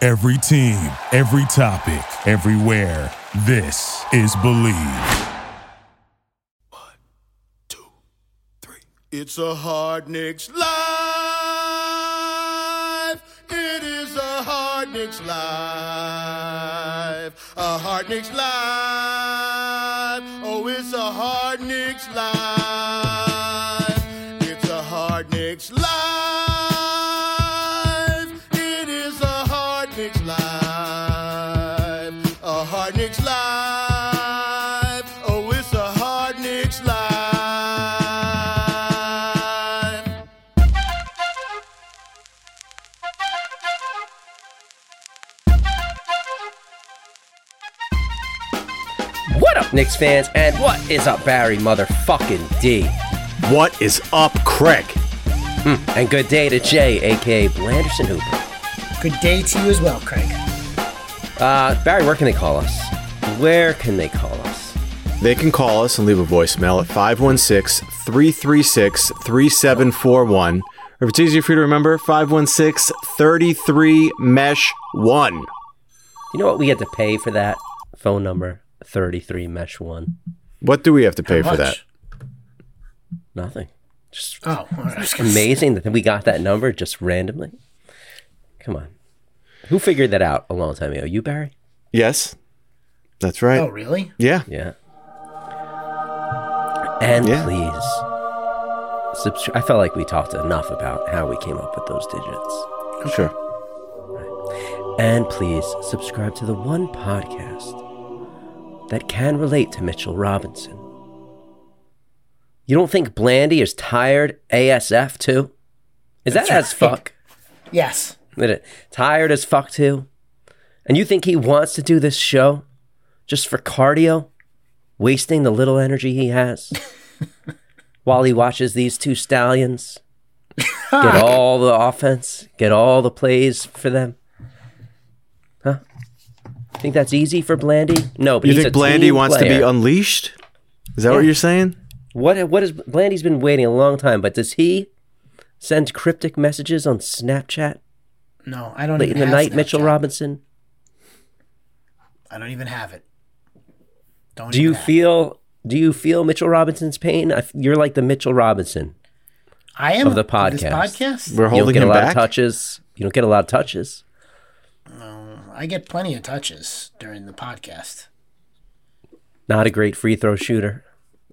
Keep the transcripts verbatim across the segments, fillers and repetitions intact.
Every team, every topic, everywhere. This is Believe. One, two, three. It's a Hard Knicks Live. It is a Hard Knicks Live. A Hard Knicks Live. Oh, it's a Hard Knicks Live. It's a Hard Knicks Live. It is a Hard Knicks Live. A Hard Knicks Live. Oh, it's a Hard Knicks Live. What up, Knicks fans? And what is up, Barry motherfucking D? What is up, Craig? Mm, and good day to Jay, a k a. Blanderson Hooper. Good day to you as well, Craig. Uh, Barry, where can they call us? Where can they call us? They can call us and leave a voicemail at five one six, three three six, three seven four one. Or if it's easier for you to remember, five one six, three three, mesh one. You know what we had to pay for that phone number? thirty-three mesh one. What do we have to pay How for much? that? Nothing. Just Oh, all right. it's amazing that we got that number just randomly. Come on. Who figured that out a long time ago? You, Barry? Yes, that's right. Oh, really? Yeah. Yeah. And Yeah. please, subscribe. I felt like we talked enough about how we came up with those digits. Sure. And please subscribe to the one podcast that can relate to Mitchell Robinson. You don't think Blandy is tired A S F too? Is that That's as right. fuck? Yes. Is it tired as fuck too? And you think he wants to do this show just for cardio? Wasting the little energy he has while he watches these two stallions get all the offense, get all the plays for them? Huh? Think that's easy for Blandy? No, but You he's think a Blandy team wants to be player. unleashed? Is that what Yeah. you're saying? What what is Blandy's been waiting a long time, but does he send cryptic messages on Snapchat No, I don't late even in the have night, Mitchell Snapchat. Robinson? I don't even have it. Don't Do even you have it. feel do you feel Mitchell Robinson's pain? I f- You're like the Mitchell Robinson I am of the This podcast. podcast? We're You don't holding get a him lot back. of touches. You don't get a lot of touches. I get plenty of touches during the podcast. Not a great free throw shooter.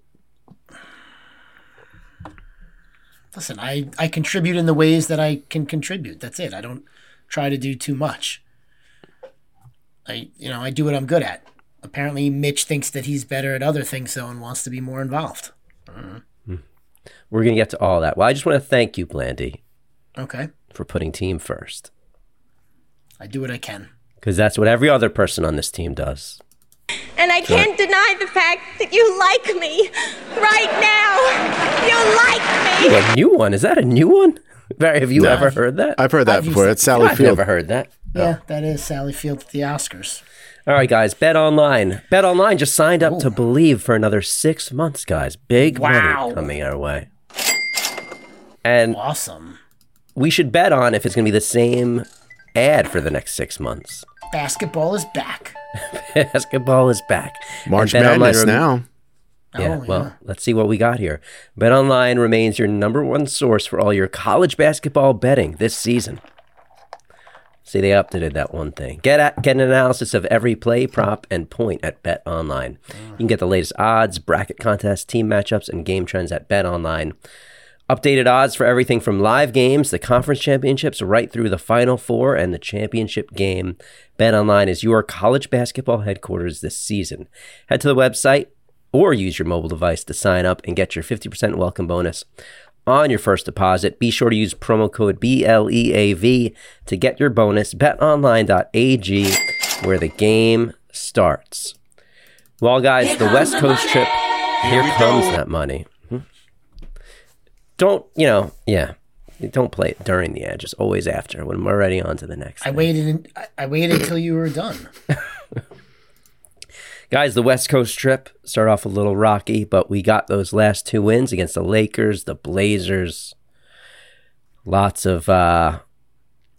Listen, I, I contribute in the ways that I can contribute. That's it. I don't try to do too much. I you know, I do what I'm good at. Apparently Mitch thinks that he's better at other things though and wants to be more involved. We're going to get to all that. Well, I just want to thank you, Blandy, Okay. for putting team first. I do what I can. Because that's what every other person on this team does. And I can't deny the fact that you like me right now. You like me. Ooh, a new one. Is that a new one? Barry, have you No. ever heard that? I've heard that I've used before. it. That's Sally I've Field. never heard that. Yeah, that is Sally Field at the Oscars. All right, guys. Bet Online. Bet Online just signed up to Believe for another six months, guys. Big Wow. money coming our way. And Awesome. we should bet on if it's going to be the same ad for the next six months. Basketball is back. Basketball is back. March And BetOnline Madness rem- now. Yeah, Oh, well, yeah. let's see what we got here. BetOnline remains your number one source for all your college basketball betting this season. See, they updated that one thing. Get at, get an analysis of every play, prop, and point at BetOnline. You can get the latest odds, bracket contests, team matchups, and game trends at BetOnline. Updated odds for everything from live games, the conference championships, right through the Final Four and the championship game. BetOnline is your college basketball headquarters this season. Head to the website or use your mobile device to sign up and get your fifty percent welcome bonus on your first deposit. Be sure to use promo code B L E A V to get your bonus. bet online dot a g, where the game starts. Well, guys, the West Coast trip, here comes that money. Don't, you know, yeah, don't play it during the ad, just always after, when we're already on to the next I thing. waited in, I, I waited until you were done. Guys, the West Coast trip started off a little rocky, but we got those last two wins against the Lakers, the Blazers. Lots of uh,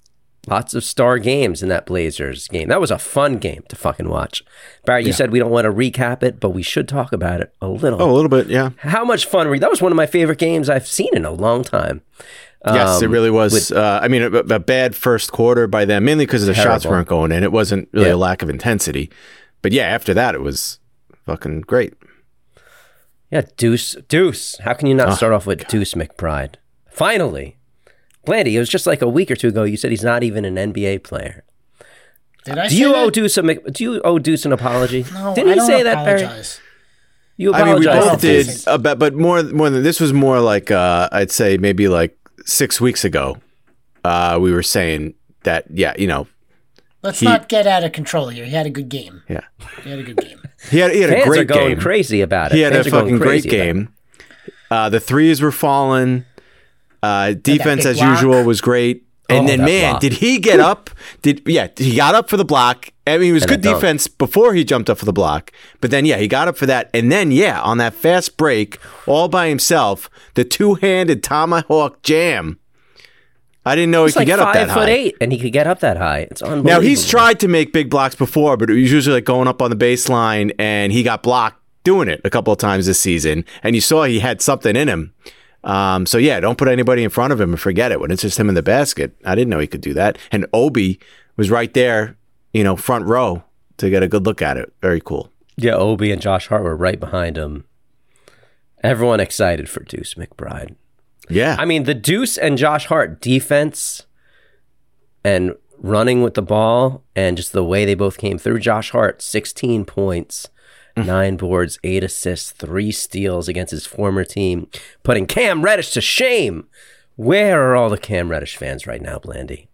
Lots of star games in that Blazers game. That was a fun game to fucking watch. Barry, you yeah. said we don't want to recap it, but we should talk about it a little. Oh, a little bit, yeah. How much fun were you? That was one of my favorite games I've seen in a long time. Yes, um, it really was. with, uh, I mean, a, a bad first quarter by them, mainly because the terrible. shots weren't going in. It wasn't really yeah. a lack of intensity. But yeah, after that, it was fucking great. Yeah, Deuce. Deuce. How can you not oh, start off with God. Deuce McBride? Finally. Blandy, it was just like a week or two ago. You said he's not even an N B A player. Did I do say you that? owe Deuce a do you owe Deuce an apology? No, Didn't I you don't say apologize. that, Barry? You I mean, we apologized. both did, uh, but, but more more than this was more like uh, I'd say maybe like six weeks ago. Uh, we were saying that yeah, you know. Let's he, not get out of control here. He had a good game. Yeah, he had a good game. He had he had Fans a great are going game. Crazy about it. He had Fans a fucking great game. Uh, the threes were falling. Uh, defense, as block. usual, was great. And oh, then, man, block. did he get up? Did yeah, he got up for the block. I mean, he was and good defense before he jumped up for the block. But then, yeah, he got up for that. And then, yeah, on that fast break, all by himself, the two-handed tomahawk jam. I didn't know he's he could like get up that high. Five foot eight, and he could get up that high. It's unbelievable. Now, he's tried to make big blocks before, but it was usually like going up on the baseline, and he got blocked doing it a couple of times this season. And you saw he had something in him. Um, so, yeah, don't put anybody in front of him and forget it. When it's just him in the basket, I didn't know he could do that. And Obi was right there, you know, front row to get a good look at it. Very cool. Yeah, Obi and Josh Hart were right behind him. Everyone excited for Deuce McBride. Yeah. I mean, the Deuce and Josh Hart defense and running with the ball and just the way they both came through. Josh Hart, sixteen points. Nine boards, eight assists, three steals against his former team, putting Cam Reddish to shame. Where are all the Cam Reddish fans right now, Blandy?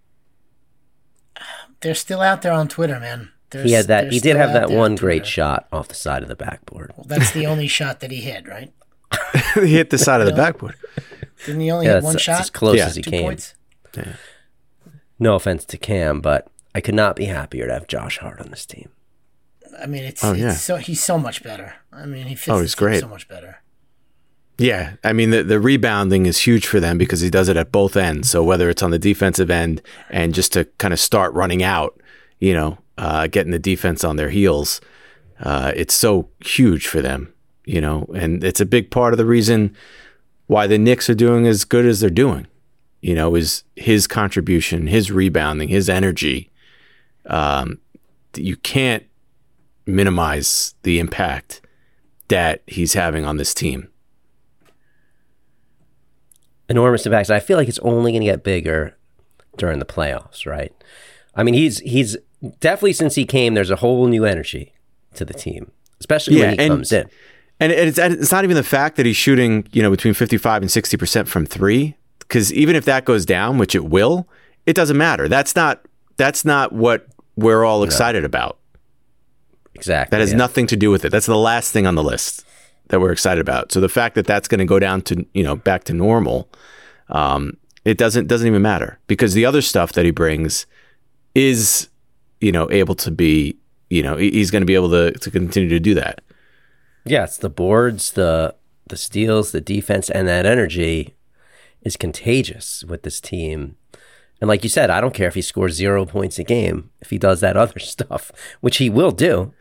They're still out there on Twitter, man. There's, he had that. He did have that one great shot off the side of the backboard. Well, that's the only shot that he hit, right? He hit the side of the backboard. Didn't he only yeah, hit one that's, shot? That's as close yeah. as he Two came. Points? Yeah. No offense to Cam, but I could not be happier to have Josh Hart on this team. I mean, it's, oh, it's yeah. so he's so much better. I mean, he fits oh, he's great. so much better. Yeah, I mean, the, the rebounding is huge for them because he does it at both ends. So whether it's on the defensive end and just to kind of start running out, you know, uh, getting the defense on their heels, uh, it's so huge for them, you know, and it's a big part of the reason why the Knicks are doing as good as they're doing, you know, is his contribution, his rebounding, his energy. Um, you can't minimize the impact that he's having on this team. Enormous impact. I feel like it's only going to get bigger during the playoffs, right? I mean, he's he's definitely, since he came, there's a whole new energy to the team, especially yeah, when he and, comes in. And it's it's not even the fact that he's shooting, you know, between fifty-five and sixty percent from three, because even if that goes down, which it will, it doesn't matter. That's not that's not what we're all excited no. about. Exactly. That has yeah. nothing to do with it. That's the last thing on the list that we're excited about. So the fact that that's going to go down to, you know, back to normal, um, it doesn't doesn't even matter, because the other stuff that he brings is, you know, able to be, you know, he's going to be able to to continue to do that. Yeah, it's the boards, the the steals, the defense, and that energy is contagious with this team. And like you said, I don't care if he scores zero points a game, if he does that other stuff, which he will do.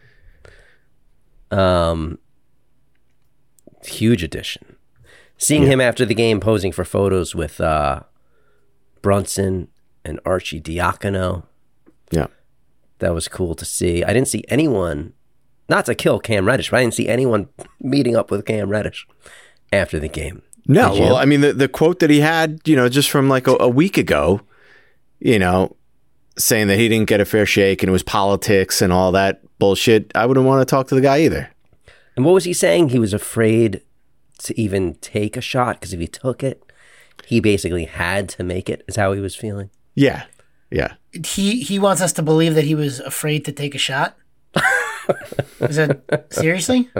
Um, huge addition. Seeing yeah. him after the game posing for photos with uh, Brunson and Archie Diacono. Yeah. That was cool to see. I didn't see anyone, not to kill Cam Reddish, but I didn't see anyone meeting up with Cam Reddish after the game. No, well, I mean, the, the quote that he had, you know, just from like a, a week ago, you know, saying that he didn't get a fair shake and it was politics and all that bullshit, I wouldn't want to talk to the guy either. And what was he saying? He was afraid to even take a shot because if he took it, he basically had to make it, is how he was feeling. Yeah, yeah. He he wants us to believe that he was afraid to take a shot? Is that seriously?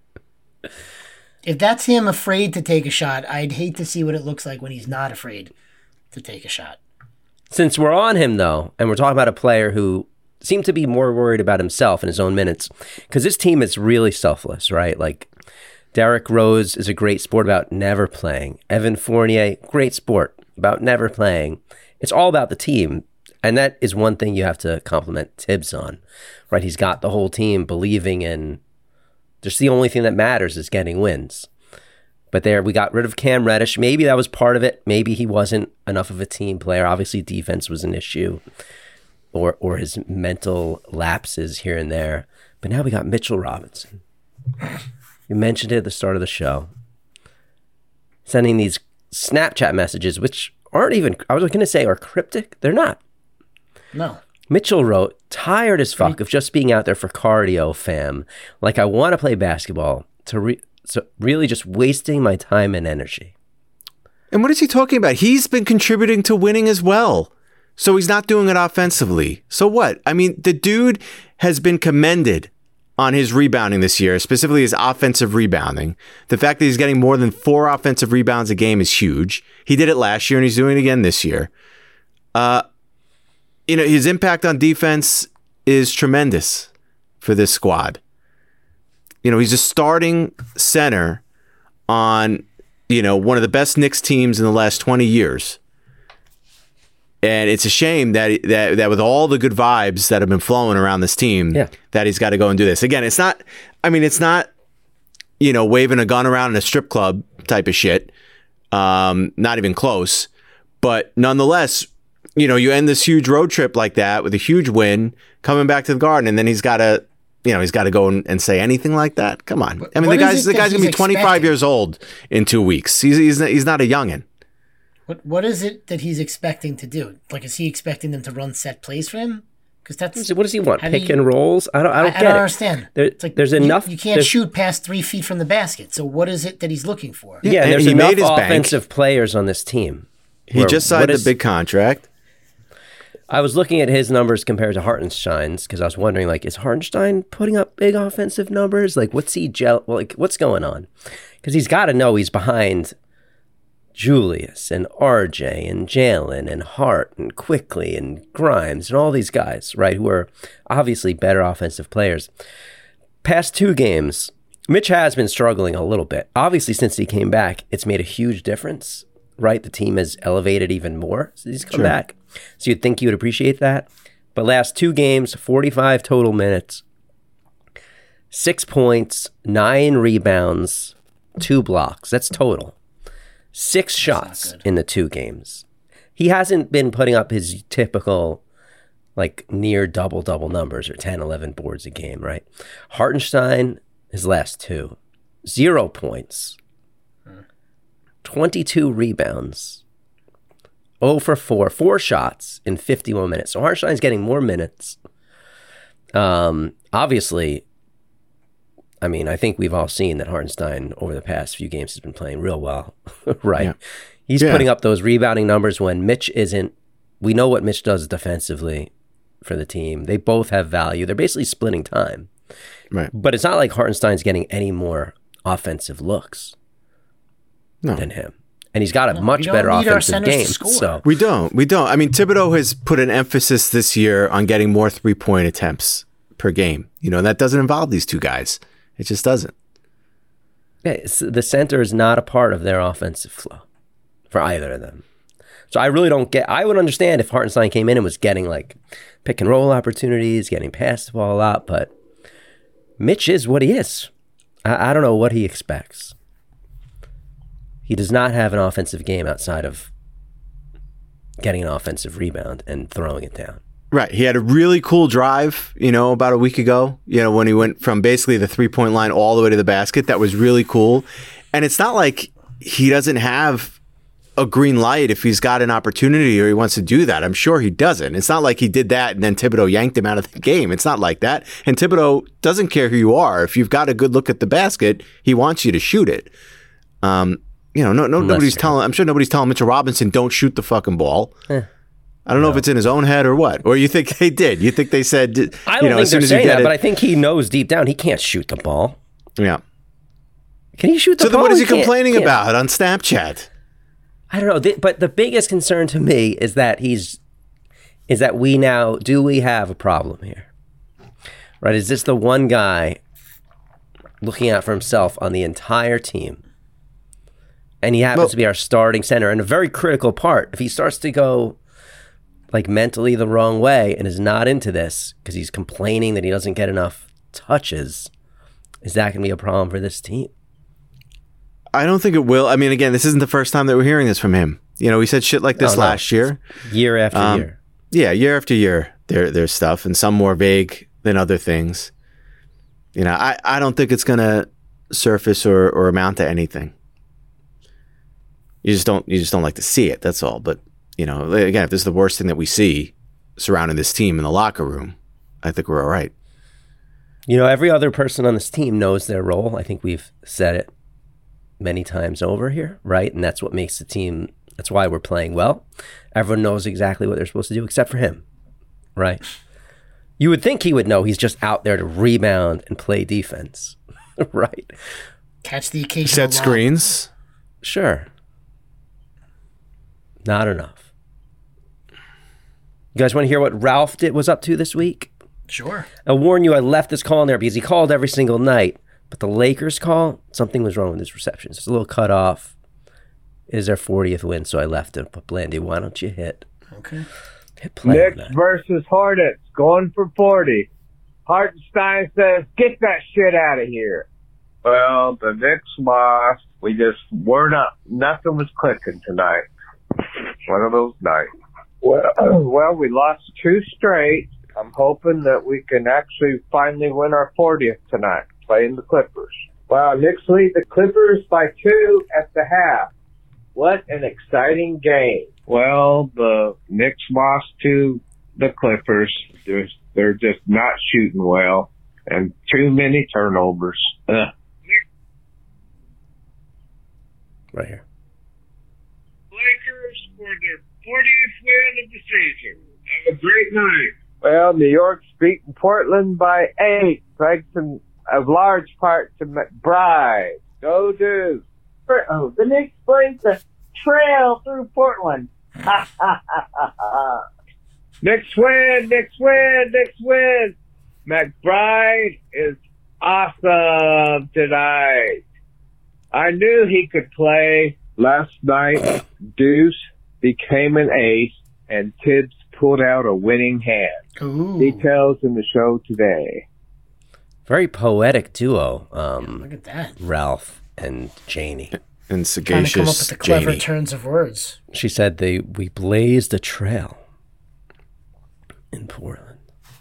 If that's him afraid to take a shot, I'd hate to see what it looks like when he's not afraid to take a shot. Since we're on him, though, and we're talking about a player who seemed to be more worried about himself and his own minutes, because this team is really selfless, right? Like, Derrick Rose is a great sport about never playing. Evan Fournier, great sport about never playing. It's all about the team. And that is one thing you have to compliment Tibbs on, right? He's got the whole team believing in just the only thing that matters is getting wins. But there, we got rid of Cam Reddish. Maybe that was part of it. Maybe he wasn't enough of a team player. Obviously, defense was an issue, or or his mental lapses here and there. But now we got Mitchell Robinson. You mentioned it at the start of the show. Sending these Snapchat messages, which aren't even, I was going to say, are cryptic. They're not. No. Mitchell wrote, tired as fuck of just being out there for cardio, fam. Like I want to play basketball to re- so really just wasting my time and energy. And what is he talking about? He's been contributing to winning as well. So he's not doing it offensively. So what? I mean, the dude has been commended on his rebounding this year, specifically his offensive rebounding. The fact that he's getting more than four offensive rebounds a game is huge. He did it last year and he's doing it again this year. Uh, you know, his impact on defense is tremendous for this squad. You know, he's a starting center on, you know, one of the best Knicks teams in the last twenty years. And it's a shame that that that with all the good vibes that have been flowing around this team, yeah. that he's got to go and do this. Again, it's not, I mean, it's not, you know, waving a gun around in a strip club type of shit. Um, not even close. But nonetheless, you know, you end this huge road trip like that with a huge win, coming back to the Garden, and then he's got to, you know, he's got to go and, and say anything like that. Come on. I mean, what the guy's the guy's gonna be twenty-five expecting? Years old in two weeks. He's he's he's not a youngin'. What what is it that he's expecting to do? Like, is he expecting them to run set plays for him? Because that's what does he want? Pick he, and rolls? I don't. I don't I, get I don't it. understand. There, it's like there's you, enough. You can't shoot past three feet from the basket. So what is it that he's looking for? Yeah, and there's he enough made his offensive bank. Players on this team. He just signed a big contract. I was looking at his numbers compared to Hartenstein's because I was wondering, like, is Hartenstein putting up big offensive numbers? Like, what's he gel? Like, what's going on? Because he's got to know he's behind Julius and R J and Jalen and Hart and Quickly and Grimes and all these guys, right, who are obviously better offensive players. Past two games, Mitch has been struggling a little bit. Obviously, since he came back, it's made a huge difference, right? The team has elevated even more since he's come sure. back. So you'd think you would appreciate that. But last two games, forty-five total minutes, six points, nine rebounds, two blocks. That's total. Six That's shots in the two games. He hasn't been putting up his typical, like, near double-double numbers or ten, eleven boards a game, right? Hartenstein, his last two, zero points, twenty-two rebounds, zero for four, four shots in fifty-one minutes. So Hartenstein's getting more minutes. Um, obviously, I mean, I think we've all seen that Hartenstein over the past few games has been playing real well, right? Yeah. He's yeah. putting up those rebounding numbers when Mitch isn't. We know what Mitch does defensively for the team. They both have value. They're basically splitting time. Right. But it's not like Hartenstein's getting any more offensive looks no. than him. And he's got a no, much better offensive game. So we don't. We don't. I mean, Thibodeau has put an emphasis this year on getting more three-point attempts per game. You know, and that doesn't involve these two guys. It just doesn't. Yeah, it's, the center is not a part of their offensive flow for either of them. So I really don't get. I would understand if Hartenstein came in and was getting like pick and roll opportunities, getting past the ball a lot, but Mitch is what he is. I, I don't know what he expects. He does not have an offensive game outside of getting an offensive rebound and throwing it down. Right. He had a really cool drive, you know, about a week ago, you know, when he went from basically the three-point line all the way to the basket. That was really cool. And it's not like he doesn't have a green light if he's got an opportunity or he wants to do that. I'm sure he doesn't. It's not like he did that and then Thibodeau yanked him out of the game. It's not like that. And Thibodeau doesn't care who you are. If you've got a good look at the basket, he wants you to shoot it. Um, you know, no, no, nobody's telling, I'm sure nobody's telling Mitchell Robinson, don't shoot the fucking ball. Eh. I don't know no. if it's in his own head or what. Or you think they did. You think they said, you I don't know, think as soon they're as saying you get that, it, but I think he knows deep down he can't shoot the ball. Yeah. Can he shoot the so ball? So then what is he, he complaining can't. about on Snapchat? I don't know. The, but the biggest concern to me is that he's, is that we now, do we have a problem here? Right? Is this the one guy looking out for himself on the entire team? And he happens well, to be our starting center and a very critical part. If he starts to go like mentally the wrong way and is not into this because he's complaining that he doesn't get enough touches, is that going to be a problem for this team? I don't think it will. I mean, again, this isn't the first time that we're hearing this from him. You know, he said shit like this no, no. last year. Year after um, year. Yeah, year after year, there there's stuff, and some more vague than other things. You know, I, I don't think it's going to surface or, or amount to anything. You just don't you just don't like to see it. That's all. But you know, again, if this is the worst thing that we see surrounding this team in the locker room, I think we're all right. You know, every other person on this team knows their role. I think we've said it many times over here, right? And that's what makes the team, that's why we're playing well. Everyone knows exactly what they're supposed to do except for him, right? You would think he would know. He's just out there to rebound and play defense, right? Catch the occasional Set lob. screens. Sure. Not enough. You guys want to hear what Ralph did, was up to this week? Sure. I'll warn you, I left this call in there because he called every single night. But the Lakers call, something was wrong with his reception. It's a little cut off. It is their fortieth win, so I left him. But Blandy, why don't you hit? Okay. Hit play on Knicks that. versus Hornets, going for forty. Hartenstein says, get that shit out of here. Well, the Knicks lost. We just were not, nothing was clicking tonight. One of those nights. Well, well, we lost two straight. I'm hoping that we can actually finally win our fortieth tonight, playing the Clippers. Wow, Knicks lead the Clippers by two at the half. What an exciting game. Well, the Knicks lost to the Clippers. They're, they're just not shooting well, and too many turnovers. Ugh. Right here. Lakers for their fortieth win of the season. Have a great night. Well, New York's beating Portland by eight, thanks in a large part to McBride. Go Deuce. Oh, the Knicks brings the trail through Portland. Ha ha ha ha ha. Knicks win, Knicks win, Knicks win. McBride is awesome tonight. I knew he could play. Last night, Deuce became an ace, and Tibbs pulled out a winning hand. Ooh. Details in the show today. Very poetic duo, um, Look at that. Ralph and Janie. And Trying to come up with sagacious the clever Janie. turns of words. She said they we blazed a trail in Portland.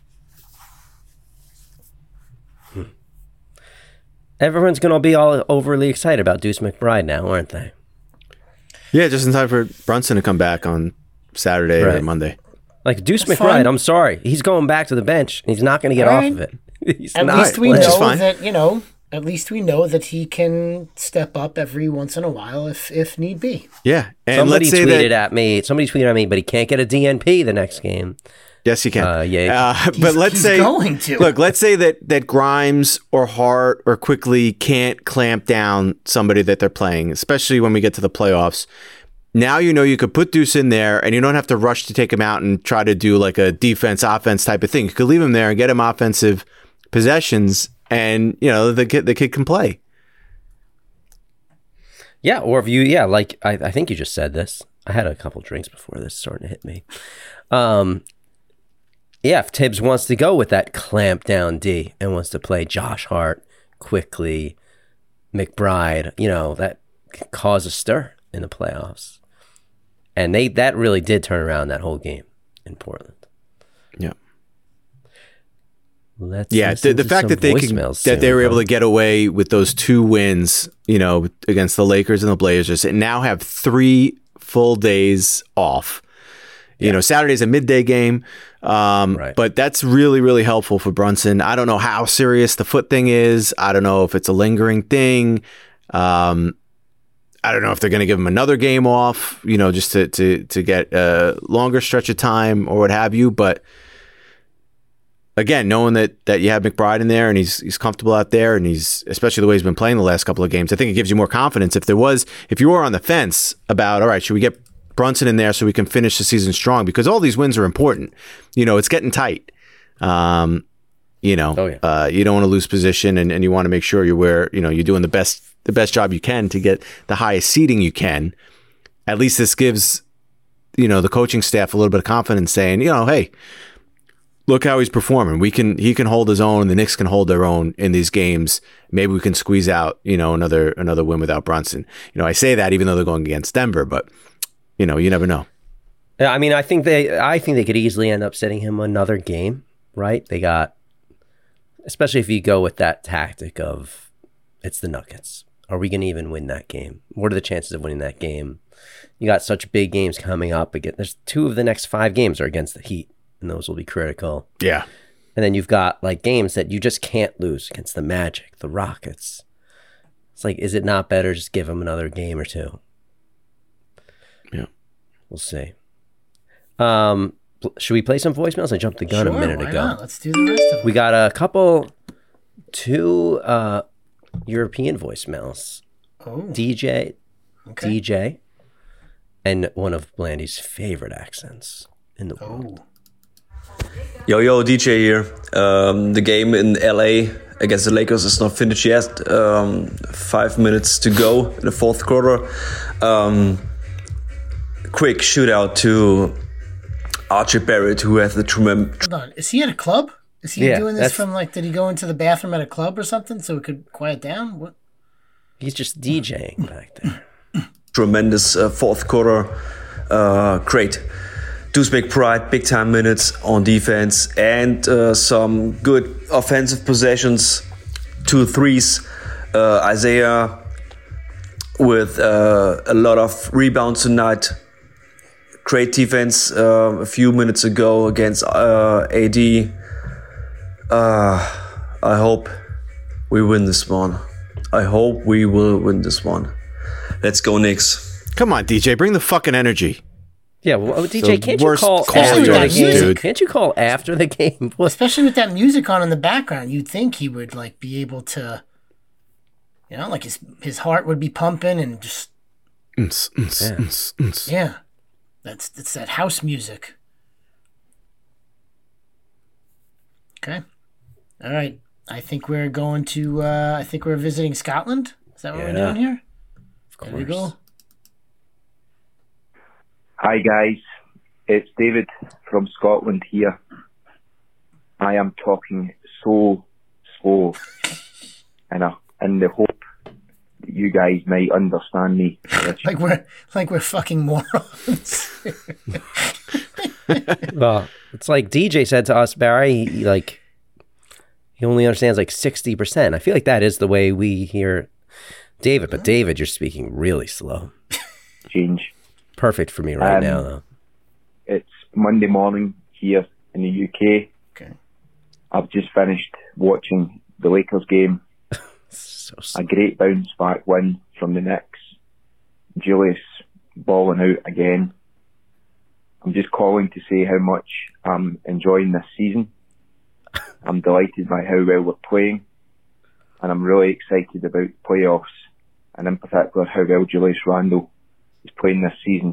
Hmm. Everyone's going to be all overly excited about Deuce McBride now, aren't they? Yeah, just in time for Brunson to come back on Saturday or Right. Monday. Like Deuce That's McBride, fine. I'm sorry. He's going back to the bench. He's not going to get All off right. of it. He's At not least we playing. Which is know fine. that, you know, at least we know that he can step up every once in a while if if need be. Yeah, and Somebody let's say tweeted that. at me. Somebody tweeted at me, but he can't get a D N P the next game. Yes, you can. Uh, yeah. Uh, but let's he's say, going to. look, let's say that that Grimes or Hart or Quickly can't clamp down somebody that they're playing, especially when we get to the playoffs. Now you know you could put Deuce in there, and you don't have to rush to take him out and try to do like a defense offense type of thing. You could leave him there and get him offensive possessions, and you know the kid the kid can play. Yeah, or if you, yeah, like I, I think you just said this. I had a couple drinks before this starting to hit me. Um, yeah, if Tibbs wants to go with that clamp down D and wants to play Josh Hart, Quickly, McBride, you know, that can cause a stir in the playoffs. And they that really did turn around that whole game in Portland. Yeah. Let's Yeah, the, listen the to fact some that they can, voicemails that they soon, were able huh? to get away with those two wins, you know, against the Lakers and the Blazers, and now have three full days off. You know, Saturday's a midday game, um, Right. but that's really, really helpful for Brunson. I don't know how serious the foot thing is. I don't know if it's a lingering thing. Um, I don't know if they're going to give him another game off, you know, just to to to get a longer stretch of time or what have you, but. Again, knowing that that you have McBride in there and he's he's comfortable out there, and he's especially the way he's been playing the last couple of games, I think it gives you more confidence. If there was, if you were on the fence about, all right, should we get Brunson in there so we can finish the season strong? Because all these wins are important. You know, it's getting tight. Um, you know, Oh, yeah. uh, you don't want to lose position, and, and you want to make sure you're where you know you're doing the best the best job you can to get the highest seeding you can. At least this gives you know, the coaching staff a little bit of confidence, saying, you know, hey, look how he's performing. We can he can hold his own. The Knicks can hold their own in these games. Maybe we can squeeze out, you know, another another win without Brunson. You know, I say that even though they're going against Denver, but you know, you never know. Yeah, I mean, I think they I think they could easily end up setting him another game, right? They got, especially if you go with that tactic of it's the Nuggets. Are we going to even win that game? What are the chances of winning that game? You got such big games coming up again. There's two of the next five games are against the Heat, and those will be critical. Yeah. And then you've got like games that you just can't lose against the Magic, the Rockets. It's like, is it not better just give them another game or two? Yeah. We'll see. Um, should we play some voicemails? I jumped the gun Sure, a minute why ago. not? Let's do the rest of them. We got a couple, two uh, European voicemails. Oh, D J, okay. D J, and one of Blandy's favorite accents in the world. Oh. Yo, yo, D J here. Um, the game in L A against the Lakers is not finished yet. Um, five minutes to go in the fourth quarter. Um, quick shootout to Archie Barrett, who has the tremendous... Hold on. Is he at a club? Is he Yeah, doing this that's- from like, did he go into the bathroom at a club or something so it could quiet down? What? He's just DJing back there. tremendous uh, fourth quarter. Uh, great. Deuce McBride, big time minutes on defense, and uh, some good offensive possessions. Two threes. Uh, Isaiah with uh, a lot of rebounds tonight. Great defense uh, a few minutes ago against uh, A D. Uh, I hope we win this one. I hope we will win this one. Let's go, Knicks. Come on, D J, bring the fucking energy. Yeah, well, D J, The can't you worst call call after yours, the game? dude. Can't you call after the game? What? Especially with that music on in the background, you'd think he would like be able to, you know, like his his heart would be pumping and just Ns, ns, Yeah. ns, ns. yeah, that's it's that house music. Okay, all right. I think we're going to. Uh, I think we're visiting Scotland. Is that what we're Yeah. doing here? Of There we go. Hi guys, it's David from Scotland here. I am talking so slow and uh, in the hope that you guys might understand me. Like we're like we're fucking morons. Well, it's like D J said to us, Barry, he, like, he only understands like sixty percent. I feel like that is the way we hear David, but David, you're speaking really slow. Change. Perfect for me right Um, now, though. It's Monday morning here in the U K. Okay. I've just finished watching the Lakers game. So A slow. great bounce back win from the Knicks. Julius balling out again. I'm just calling to say how much I'm enjoying this season. I'm delighted by how well we're playing, and I'm really excited about the playoffs, and in particular how well Julius Randle is playing this season.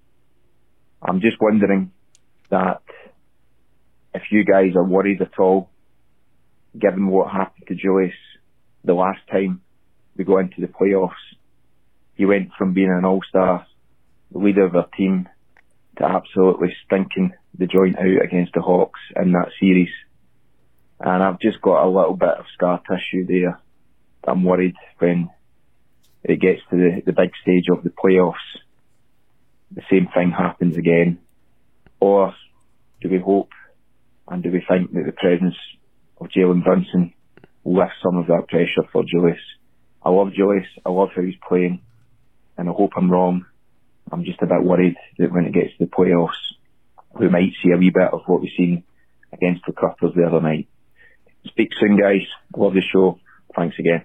I'm just wondering that if you guys are worried at all, given what happened to Julius the last time we go into the playoffs. He went from being an all-star, the leader of our team, to absolutely stinking the joint out against the Hawks in that series. And I've just got a little bit of scar tissue there. I'm worried when it gets to the, the big stage of the playoffs, the same thing happens again. Or do we hope and do we think that the presence of Jalen Brunson will lift some of that pressure for Julius? I love Julius, I love how he's playing, and I hope I'm wrong. I'm just a bit worried that when it gets to the playoffs, we might see a wee bit of what we've seen against the Clippers the other night. Speak soon, guys. Love the show. Thanks again.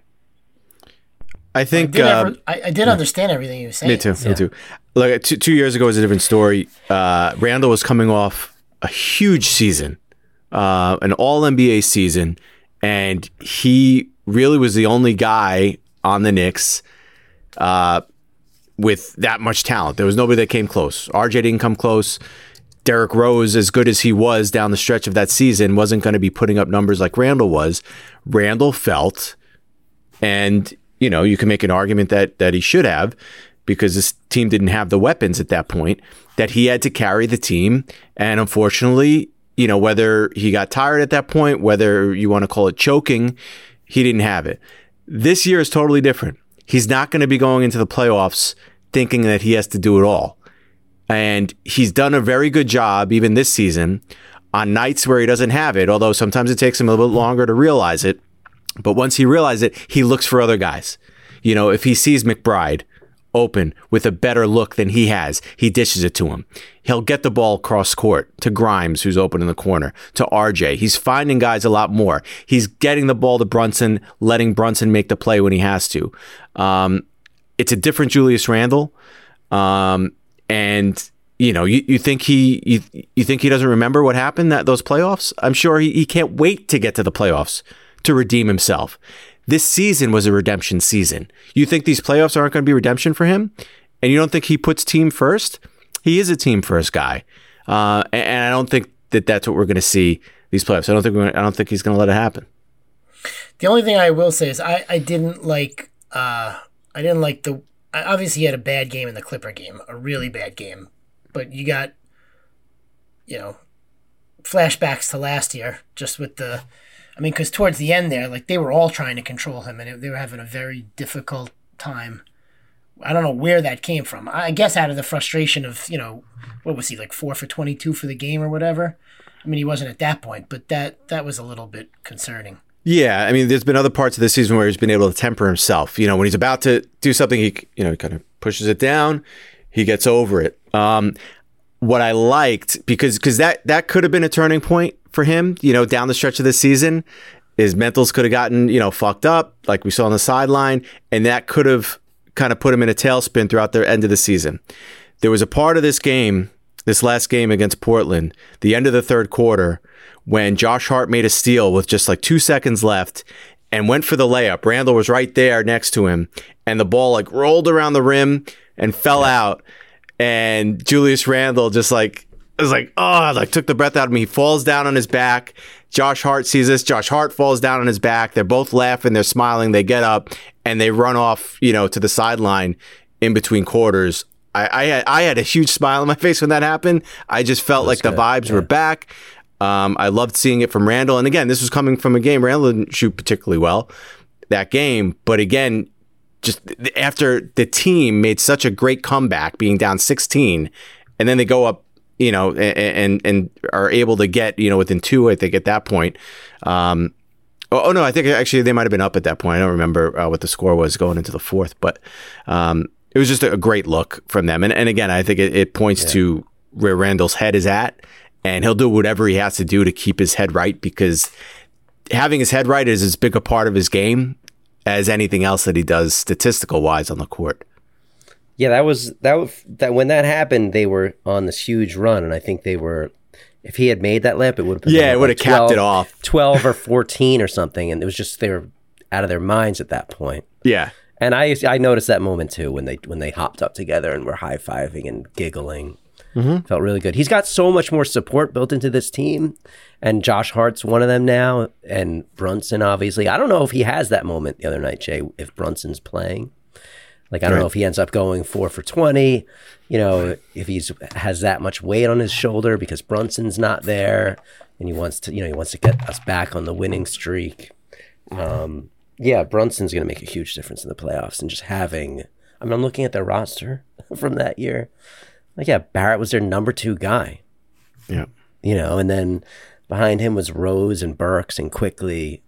I I think did, uh, ever, I, I did understand everything he was saying. me too. so- Me too. Like two, two years ago was a different story. Uh, Randall was coming off a huge season, uh, an All N B A season, and he really was the only guy on the Knicks uh, with that much talent. There was nobody that came close. R J didn't come close. Derrick Rose, as good as he was down the stretch of that season, wasn't going to be putting up numbers like Randall was. Randall felt, and you know, you can make an argument that that he should have, because this team didn't have the weapons at that point, that he had to carry the team. And unfortunately, you know, whether he got tired at that point, whether you want to call it choking, he didn't have it. This year is totally different. He's not going to be going into the playoffs thinking that he has to do it all. And he's done a very good job, even this season, on nights where he doesn't have it, although sometimes it takes him a little bit longer to realize it. But once he realizes it, he looks for other guys. You know, if he sees McBride open with a better look than he has, he dishes it to him. He'll get the ball cross court to Grimes, who's open in the corner, to R J. He's finding guys a lot more. He's getting the ball to Brunson, letting Brunson make the play when he has to. Um, it's a different Julius Randle. Um, and you know, you, you think he you, you think he doesn't remember what happened that those playoffs? I'm sure he, he can't wait to get to the playoffs to redeem himself. This season was a redemption season. You think these playoffs aren't going to be redemption for him? And you don't think he puts team first? He is a team first guy. Uh, and, and I don't think that that's what we're going to see these playoffs. I don't think we're gonna, I don't think he's going to let it happen. The only thing I will say is I, I didn't like uh, I didn't like the I obviously he had a bad game in the Clipper game, a really bad game. But you got, you know, flashbacks to last year just with the I mean, because towards the end there, like, they were all trying to control him, and it, they were having a very difficult time. I don't know where that came from. I guess out of the frustration of, you know, what was he, like four for twenty-two for the game or whatever? I mean, he wasn't at that point, but that, that was a little bit concerning. Yeah, I mean, there's been other parts of the season where he's been able to temper himself. You know, when he's about to do something, he, you know, he kind of pushes it down, he gets over it. Um, what I liked, because because that, that could have been a turning point for him, you know, down the stretch of the season, his mentals could have gotten, you know, fucked up, like we saw on the sideline, and that could have kind of put him in a tailspin throughout the end of the season. There was a part of this game, this last game against Portland, the end of the third quarter, when Josh Hart made a steal with just like two seconds left and went for the layup. Randle was right there next to him, and the ball like rolled around the rim and fell out. And Julius Randle just like, it was like, oh, like took the breath out of me. He falls down on his back. Josh Hart sees this. Josh Hart falls down on his back. They're both laughing. They're smiling. They get up and they run off, you know, to the sideline in between quarters. I, I, had, I had a huge smile on my face when that happened. I just felt like good. the vibes yeah. were back. Um, I loved seeing it from Randle. And again, this was coming from a game. Randle didn't shoot particularly well that game. But again, just after the team made such a great comeback, being down sixteen, and then they go up, you know, and, and and are able to get, you know, within two, I think, at that point. Um, oh, oh, no, I think actually they might have been up at that point. I don't remember uh, what the score was going into the fourth, but um, it was just a, a great look from them. And, and again, I think it, it points yeah. to where Randle's head is at, and he'll do whatever he has to do to keep his head right, because having his head right is as big a part of his game as anything else that he does statistical wise on the court. Yeah, that was that. That when that happened, they were on this huge run, and I think they were. If he had made that layup, it would have been yeah, it would have like capped it off, twelve or fourteen or something, and it was just they were out of their minds at that point. Yeah, and I I noticed that moment too when they when they hopped up together and were high fiving and giggling. Mm-hmm. Felt really good. He's got so much more support built into this team, and Josh Hart's one of them now, and Brunson obviously. I don't know if he has that moment the other night, Jay. If Brunson's playing. Like, I don't right. know if he ends up going four for twenty, you know, if he's has that much weight on his shoulder because Brunson's not there and he wants to, you know, he wants to get us back on the winning streak. Um, yeah, Brunson's going to make a huge difference in the playoffs, and just having, I mean, I'm looking at their roster from that year. Like, yeah, Barrett was their number two guy. Yeah. You know, and then behind him was Rose and Burks and Quickly.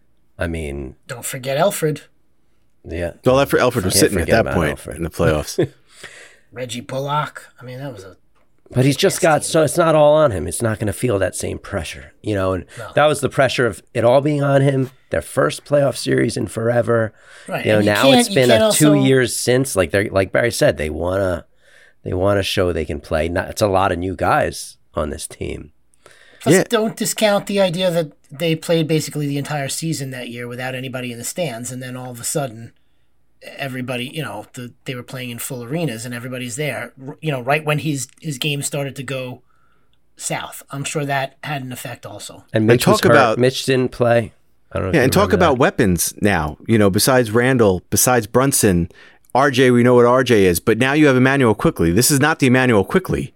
I mean. Don't forget Elfrid. Yeah. Well, Elfrid, Elfrid was sitting at that point Elfrid. in the playoffs. Reggie Bullock. I mean, that was a. But he's just got, so it's not all on him. It's not going to feel that same pressure, you know, and no. that was the pressure of it all being on him. Their first playoff series in forever. Right. You know, and you now it's been a also... two years since, like they like Barry said, they want to, they want to show they can play. Not, it's a lot of new guys on this team. Plus, yeah. don't discount the idea that they played basically the entire season that year without anybody in the stands, and then all of a sudden, everybody, you know, the, they were playing in full arenas and everybody's there, you know, right when his his game started to go south. I'm sure that had an effect also. And Mitch and talk was hurt. about Mitch didn't play. I don't know. Yeah, and talk about that. Weapons now. You know, besides Randle, besides Brunson, R J. We know what R J is, but now you have Emmanuel Quickley. This is not the Emmanuel Quickley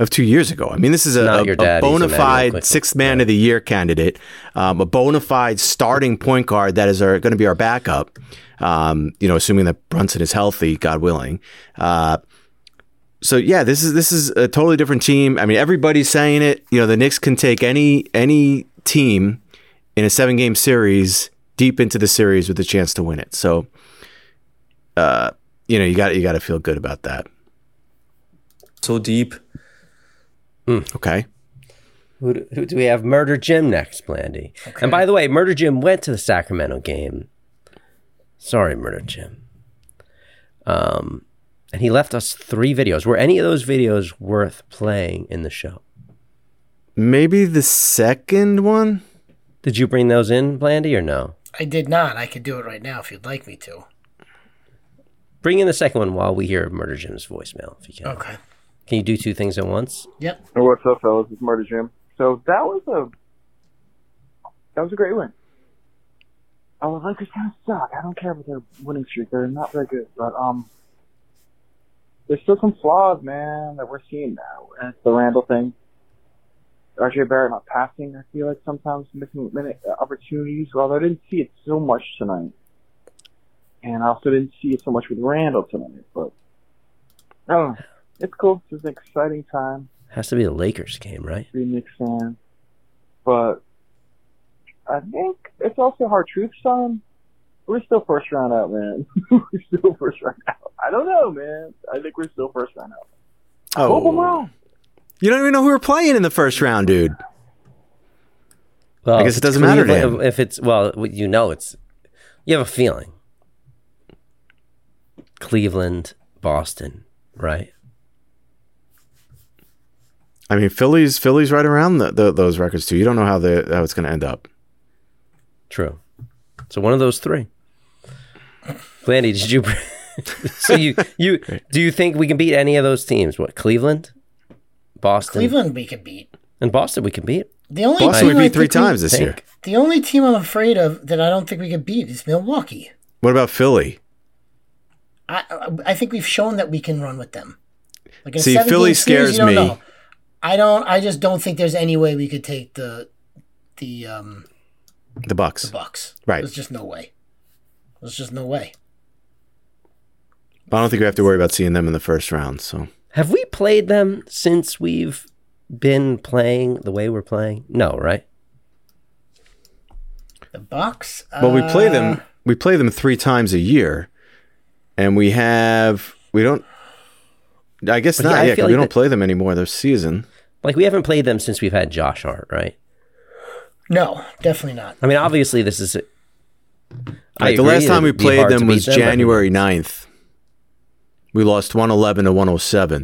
of two years ago. I mean, this is a, Not a, your a dad, he's bona Emmanuel fide Quickly. sixth man of the year candidate, um, a bona fide starting point guard that is our, going to be our backup. Um, you know, assuming that Brunson is healthy, God willing. Uh, so yeah, this is this is a totally different team. I mean, everybody's saying it. You know, the Knicks can take any any team in a seven game series deep into the series with a chance to win it. So, uh, you know, you got you got to feel good about that. So deep. Mm. Okay. Who do, who do we have? Murder Jim next, Blandy. Okay. And by the way, Murder Jim went to the Sacramento game. Sorry, Murder Jim. Um, and he left us three videos. Were any of those videos worth playing in the show? Maybe the second one? Did you bring those in, Blandy, or no? I did not. I could do it right now if you'd like me to. Bring in the second one while we hear Murder Jim's voicemail, if you can. Okay. Can you do two things at once? Yep. Hey, what's up, fellas? It's Murder Jim. So that was a that was a great win. Oh, the Lakers kind of suck. I don't care about their winning streak; they're not very good. But um, there's still some flaws, man, that we're seeing now. And it's the Randall thing. R J Barrett not passing. I feel like sometimes missing minute opportunities. Although I didn't see it so much tonight, and I also didn't see it so much with Randall tonight. But I don't know. It's cool. It's an exciting time. Has to be the Lakers game, right? Be a Knicks fan. But I think it's also hard truth, son. We're still first round out, man. We're still first round out. I don't know, man. I think we're still first round out. I hope I'm wrong. You don't even know who we're playing in the first round, dude. Well, I guess it doesn't matter to him. If it's, well, you know, it's, you have a feeling. Cleveland, Boston, right? I mean, Philly's Philly's right around the, the, those records too. You don't know how the how it's going to end up. True. So one of those three. Blandy, did you? so you you do you think we can beat any of those teams? What, Cleveland, Boston, Cleveland we could beat, and Boston we can beat. The only Boston team we I beat three think we- times this year. The only team I'm afraid of that I don't think we could beat is Milwaukee. What about Philly? I I think we've shown that we can run with them. Like in See, seven Philly game series, scares you don't me. know. I don't. I just don't think there's any way we could take the the um The Bucks. the Bucks. Right. There's just no way. There's just no way. I don't think we have to worry about seeing them in the first round. So Have we played them since we've been playing the way we're playing? No, right? The Bucks. well, we play uh, them. We play them three times a year, and we have we don't. I guess But yeah, not. I Yeah, 'cause feel we like don't that- play them anymore this season. Like we haven't played them since we've had Josh Hart, right? No, definitely not. I mean, obviously this is. A, I Like, the agree last time we it'd be played hard to them beat was them, but- January ninth. We lost one eleven to one oh seven.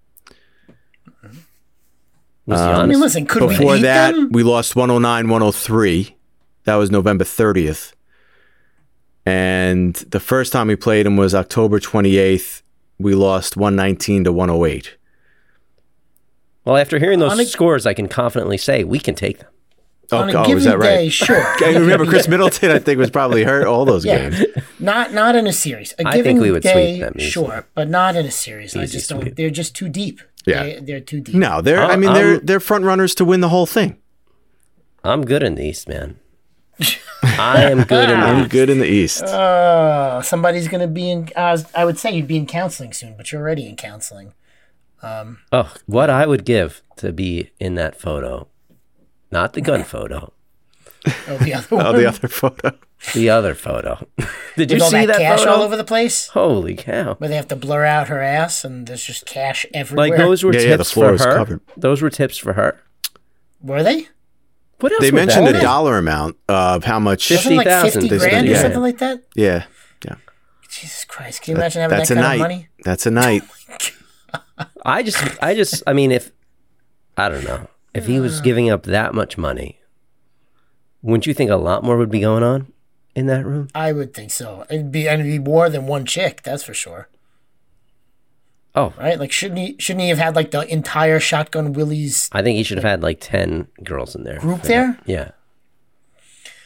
Was Um, Giannis- I mean, listen, could we Before beat that, them? we lost one oh nine one oh three. That was November thirtieth. And the first time we played them was October twenty-eighth. We lost one nineteen to one oh eight. Well, after hearing those On a- scores, I can confidently say we can take them. Oh, On a God, given was that right? day, sure. I remember Chris Middleton, I think, was probably hurt all those Yeah. games. Not not in a series. A I given think we would day, sweep them easily. sure, but not in a series. I Easy just don't. sweep. They're just too deep. Yeah. they, they're too deep. No, they're. I mean, Uh, they're um, they're front runners to win the whole thing. I'm good in the East, man. I am good in the I'm East. good in the East. Uh, somebody's gonna be in. Uh, I would say you'd be in counseling soon, but you're already in counseling. Um, Oh, what I would give to be in that photo. Not the gun photo. oh, the other one. Oh, the other photo. The other photo. Did you With all see that, that cash photo? all over the place, Holy cow. where they have to blur out her ass, and there's just cash everywhere. Like those were Yeah, yeah, the tips floor for was her. covered. Those were tips for her. Were they? What else? They was mentioned that? a dollar amount of how much. Fifty Wasn't it like thousand. fifty They said, grand or yeah. something like that? Yeah, yeah. Jesus Christ! Can you imagine having That's that a kind night. of money? That's a night. I just, I just, I mean, if, I don't know, if he was giving up that much money, wouldn't you think a lot more would be going on in that room? I would think so. It'd be, and it'd be more than one chick. That's for sure. Oh, Right? Like, shouldn't he? Shouldn't he have had like the entire Shotgun Willie's? I think he should have had like ten girls in there. Group for there? that. Yeah.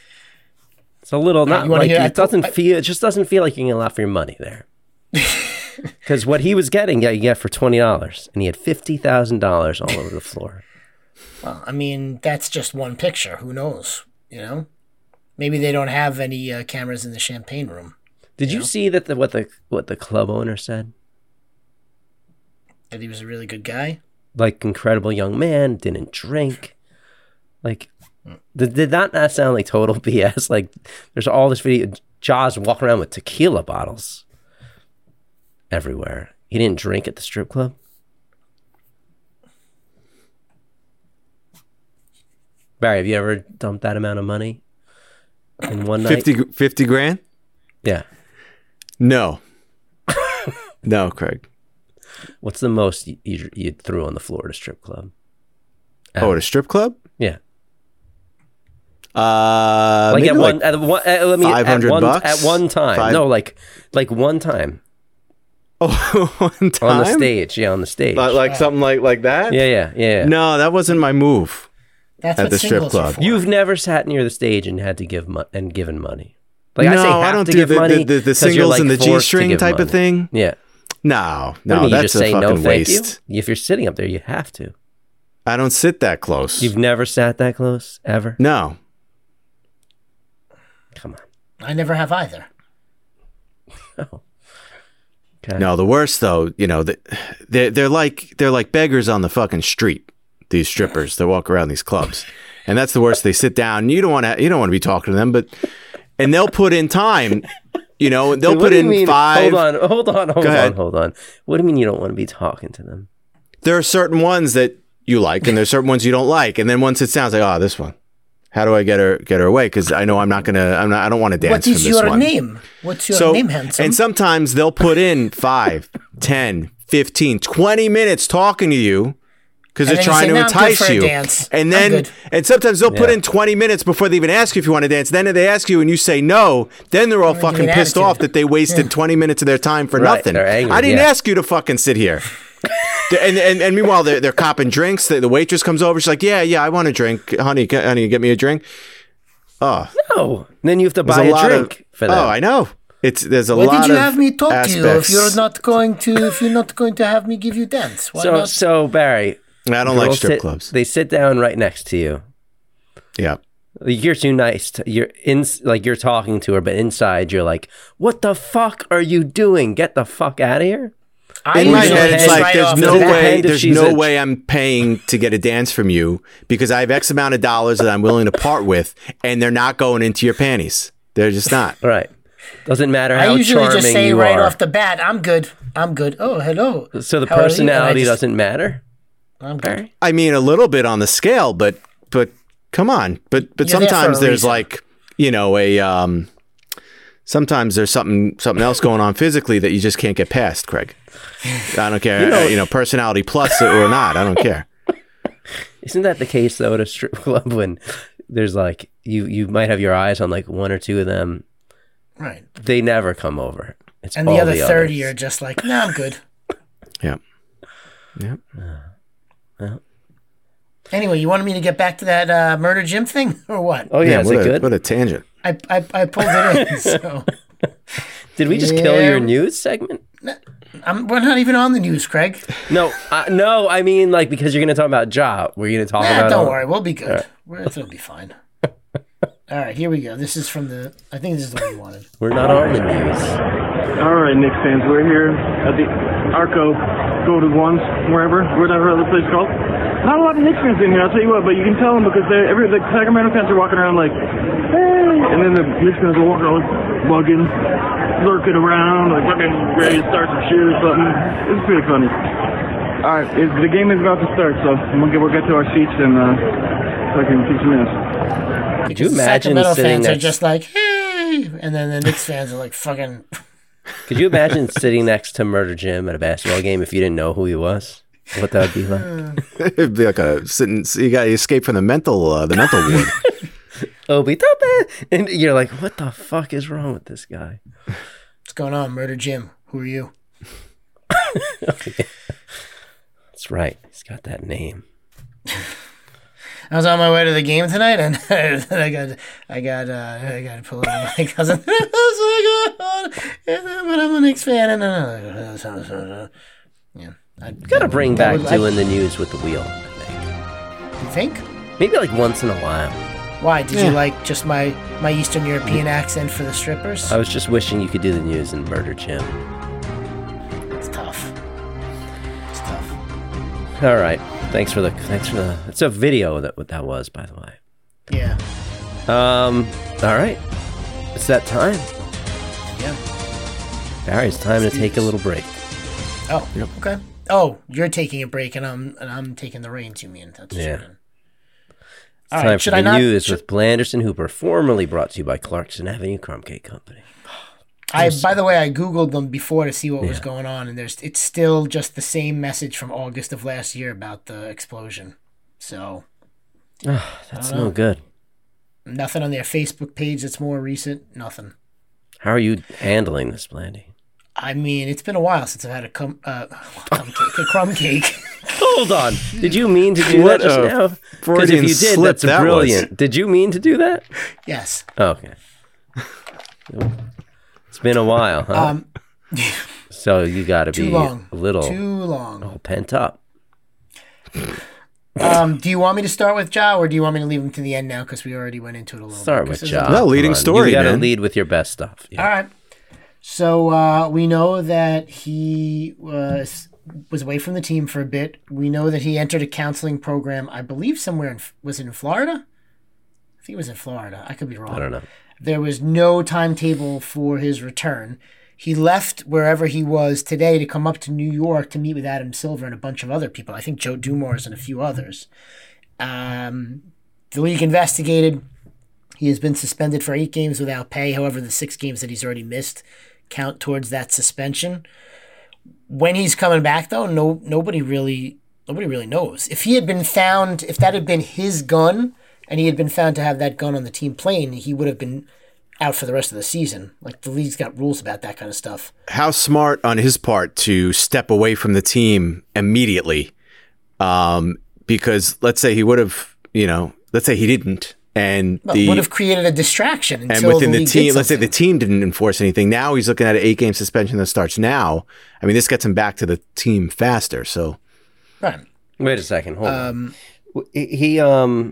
It's a little right, not you wanna like hear- it doesn't I- feel. It just doesn't feel like you're getting a lot for your money there. Because what he was getting, yeah, you get for twenty dollars, and he had fifty thousand dollars all over the floor. Well, I mean, that's just one picture. Who knows? You know, maybe they don't have any uh, cameras in the champagne room. Did you, you know? see that the, what the what the club owner said? That he was a really good guy. Like, incredible young man, didn't drink. Like, did, did that not sound like total B S? Like, there's all this video. Jaws walking around with tequila bottles everywhere. He didn't drink at the strip club. Barry, have you ever dumped that amount of money in one night? fifty, fifty grand? Yeah. No. No, Craig. What's the most you, you, you threw on the floor at a strip club? Oh, at a strip club? Yeah. Uh, like maybe at like one, at one, at, let me, five hundred at one, bucks? at one time. Five... No, like, like one time. Oh, one time? On the stage. Yeah, on the stage. Like, like something like, like that? Yeah, yeah, yeah. No, that wasn't my move. That's at what the strip club. You've never sat near the stage and had to give mo- and given money. Like no, I say, have I don't to do give the, money the, the, the 'cause you're, singles like, and the forced to G-string give type money. of thing. Yeah. No, What do you no, mean, you that's just a say fucking no, thank waste. you? If you're sitting up there, you have to. I don't sit that close. You've never sat that close ever? No. Come on. I never have either. Oh. Okay. No, the worst though, you know, they're they're like they're like beggars on the fucking street. These strippers, they walk around these clubs, and that's the worst. They sit down. You don't want to you don't want to be talking to them, but and they'll put in time. You know, they'll Wait, put in mean, five. Hold on, hold on, hold Go on, ahead. hold on. What do you mean you don't want to be talking to them? There are certain ones that you like, and there's certain ones you don't like, and then once it sounds like, oh, this one. How do I get her get her away? Because I know I'm not gonna. I'm not. I don't want to dance. What is for this your one. name? What's your so, name, handsome? And sometimes they'll put in five, ten, fifteen, twenty minutes talking to you because And they're then you trying say, to "No, I'm good entice for a you. dance. And I'm then, good." and sometimes they'll put Yeah. in twenty minutes before they even ask you if you want to dance. Then if they ask you and you say no, then they're all Well, give me fucking an pissed attitude. off that they wasted twenty minutes of their time for Right, nothing. they're angry, I didn't yeah. ask you to fucking sit here. and, and and meanwhile, they're, they're copping drinks. The, the waitress comes over. She's like, yeah, yeah, I want a drink. Honey, can, honey, get me a drink. Oh, No. Then you have to there's buy a, lot drink of, for them. Oh, I know. It's there's a Why lot did you of have me talk to you if aspects. you're not going to if you're not going to have me give you dance? Why so, not? so Barry. I don't like girls strip sit- clubs. They sit down right next to you. Yeah. You're too nice. To, you're in like you're talking to her, but inside you're like, "What the fuck are you doing? Get the fuck out of here!" I In my usually head, it's just like right there's off no the bat. way, Depend if there's she's no a- way I'm paying to get a dance from you because I have X amount of dollars that I'm willing to part with, and they're not going into your panties. They're just not. Right. Doesn't matter I how usually charming just say you right are. off the bat, "I'm good. I'm good." Oh, hello. So the How are you? And I personality just- doesn't matter. I'm good. Barry? I mean, a little bit on the scale, but but come on. But but You're there for sometimes a there's reason. like you know a um. Sometimes there's something something else going on physically that you just can't get past, Craig. I don't care, You know- you know, personality plus or not. I don't care. Isn't that the case though at a strip club when there's like you you might have your eyes on like one or two of them. Right. They never come over. It's And all the other thirty others. are just like, "Nah, I'm good." Yeah. Yeah. Well, Anyway, you wanted me to get back to that uh, murder Jim thing or what? oh yeah, Man, is what it a, good? What a tangent. I, I I pulled it in. So Did we just kill Yeah. your news segment? I'm, we're not even on the news, Craig. No, uh, no. I mean, like because you're going to talk about job. We're going to talk Nah, about. don't all- worry, we'll be good. We're, it'll be fine. All right, here we go. This is from the. I think this is the one you wanted. We're not on the news. All right, Knicks fans, we're here at the Arco Golden Ones, wherever, whatever other place called. Not a lot of Knicks fans in here, I'll tell you what, but you can tell them because they every the Sacramento fans are walking around like, hey, and then the Knicks fans are walking around like, bugging, lurking around, like fucking ready to start some shit or something. It's pretty funny. All right, it, the game is about to start, so we'll get we'll get to our seats and uh, fucking keep some minutes. Could you The imagine Sacramento sitting fans are next? just like, hey, and then the Knicks fans are like, fucking. Could you imagine sitting next to Murder Jim at a basketball game if you didn't know who he was? What that would be like? It'd be like a sitting. You got to escape from the mental, uh, the mental ward. Obi Toppin, and you're like, what the fuck is wrong with this guy? What's going on, Murder Jim? Who are you? That's right. He's got that name. I was on my way to the game tonight, and I got, I got, uh, I got to pull over my cousin. Oh my God! But I'm a Knicks fan, and uh, yeah, I Got to bring back would, doing I, the news with the wheel. I think. You think? Maybe like once in a while. Why? Did yeah. you like just my my Eastern European accent for the strippers? I was just wishing you could do the news in Murder Jim. It's tough. It's tough. All right. Thanks for the thanks for the. It's a video that what that was, by the way. Yeah. Um. All right. It's that time. Yeah. Barry, it's time Let's to take this. a little break. Oh. Yep. Okay. Oh, you're taking a break, and I'm and I'm taking the reins. You mean that's yeah. True. It's All time right, for should the I not, news should... with Blanderson Hooper, formerly brought to you by Clarkson Avenue Crumb Cake Company. I, by the way, I Googled them before to see what yeah. was going on, and there's it's still just the same message from August of last year about the explosion. So, oh, that's no good. Nothing on their Facebook page that's more recent. Nothing. How are you handling this, Blandy? I mean, it's been a while since I've had a, cum, uh, cum cake, a crumb cake. Hold on. Did you mean to do what that just now? Because if you did, that's that brilliant. Was. Did you mean to do that? Yes. Oh, okay. It's been a while, huh? Um, so you got to be long. a little too long, oh, pent up. Um, do you want me to start with Ja, or do you want me to leave him to the end now? Because we already went into it a little start bit. Start with Ja. No, leading story, You got to man. lead with your best stuff. Yeah. All right. So uh, we know that he was was away from the team for a bit. We know that he entered a counseling program, I believe somewhere in, was it in Florida? I think it was in Florida. I could be wrong. I don't know. There was no timetable for his return. He left wherever he was today to come up to New York to meet with Adam Silver and a bunch of other people. I think Joe Dumars and a few others. Um, the league investigated. He has been suspended for eight games without pay. However, the six games that he's already missed count towards that suspension. When he's coming back, though, no nobody really nobody really knows. If he had been found, if that had been his gun, and he had been found to have that gun on the team plane, he would have been out for the rest of the season. Like, the league's got rules about that kind of stuff. How smart on his part to step away from the team immediately. Um, because let's say he would have, you know, let's say he didn't. And well, the would have created a distraction until and within the, the league team, did let's say the team didn't enforce anything. Now he's looking at an eight game suspension that starts now. I mean, this gets him back to the team faster. So, right. Wait a second. Hold um, on. He, he um.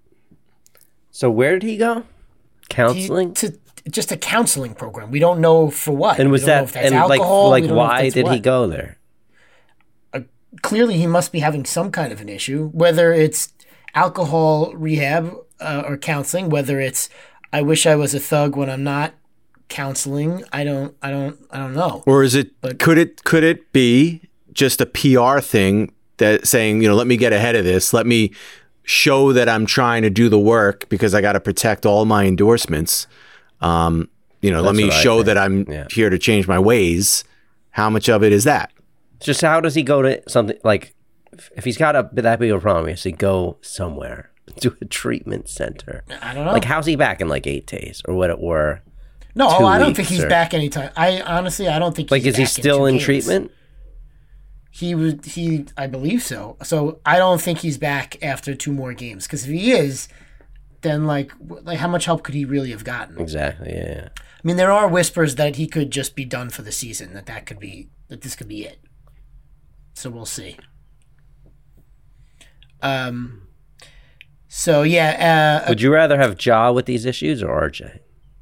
So where did he go? Counseling? He, to just a counseling program. We don't know for what. And was we don't that know if that's and alcohol. like we like don't know if why that's did what. he go there? Uh, clearly, he must be having some kind of an issue, whether it's alcohol rehab uh, or counseling, whether it's I wish I was a thug when I'm not counseling. I don't. I don't. I don't know. Or is it? But, could it? Could it be just a P R thing that saying, you know, let me get ahead of this. Let me show that I'm trying to do the work because I got to protect all my endorsements. Um, you know, That's let me show that I'm yeah. here to change my ways. How much of it is that? Just how does he go to something like if he's got a that big of a problem? He has to go somewhere to a treatment center. I don't know. Like, how's he back in like eight days or what? Or no, two I don't weeks think he's or, back anytime. I honestly, I don't think. Like, he's is he back still in, in two treatment? He would. He, I believe so. So I don't think he's back after two more games. Because if he is, then like, like how much help could he really have gotten? Exactly. Yeah, yeah. I mean, there are whispers that he could just be done for the season. That that could be that this could be it. So we'll see. Um. So yeah. Uh, Would you rather have Ja with these issues or R J?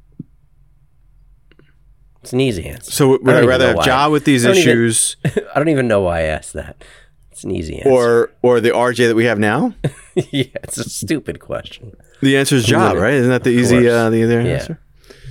It's an easy answer. So would I, I rather have Ja with these I issues? Even, I don't even know why I asked that. It's an easy answer. Or or the R J that we have now? Yeah, it's a stupid question. The answer is Ja, right? Isn't that the easy uh, the other yeah. answer?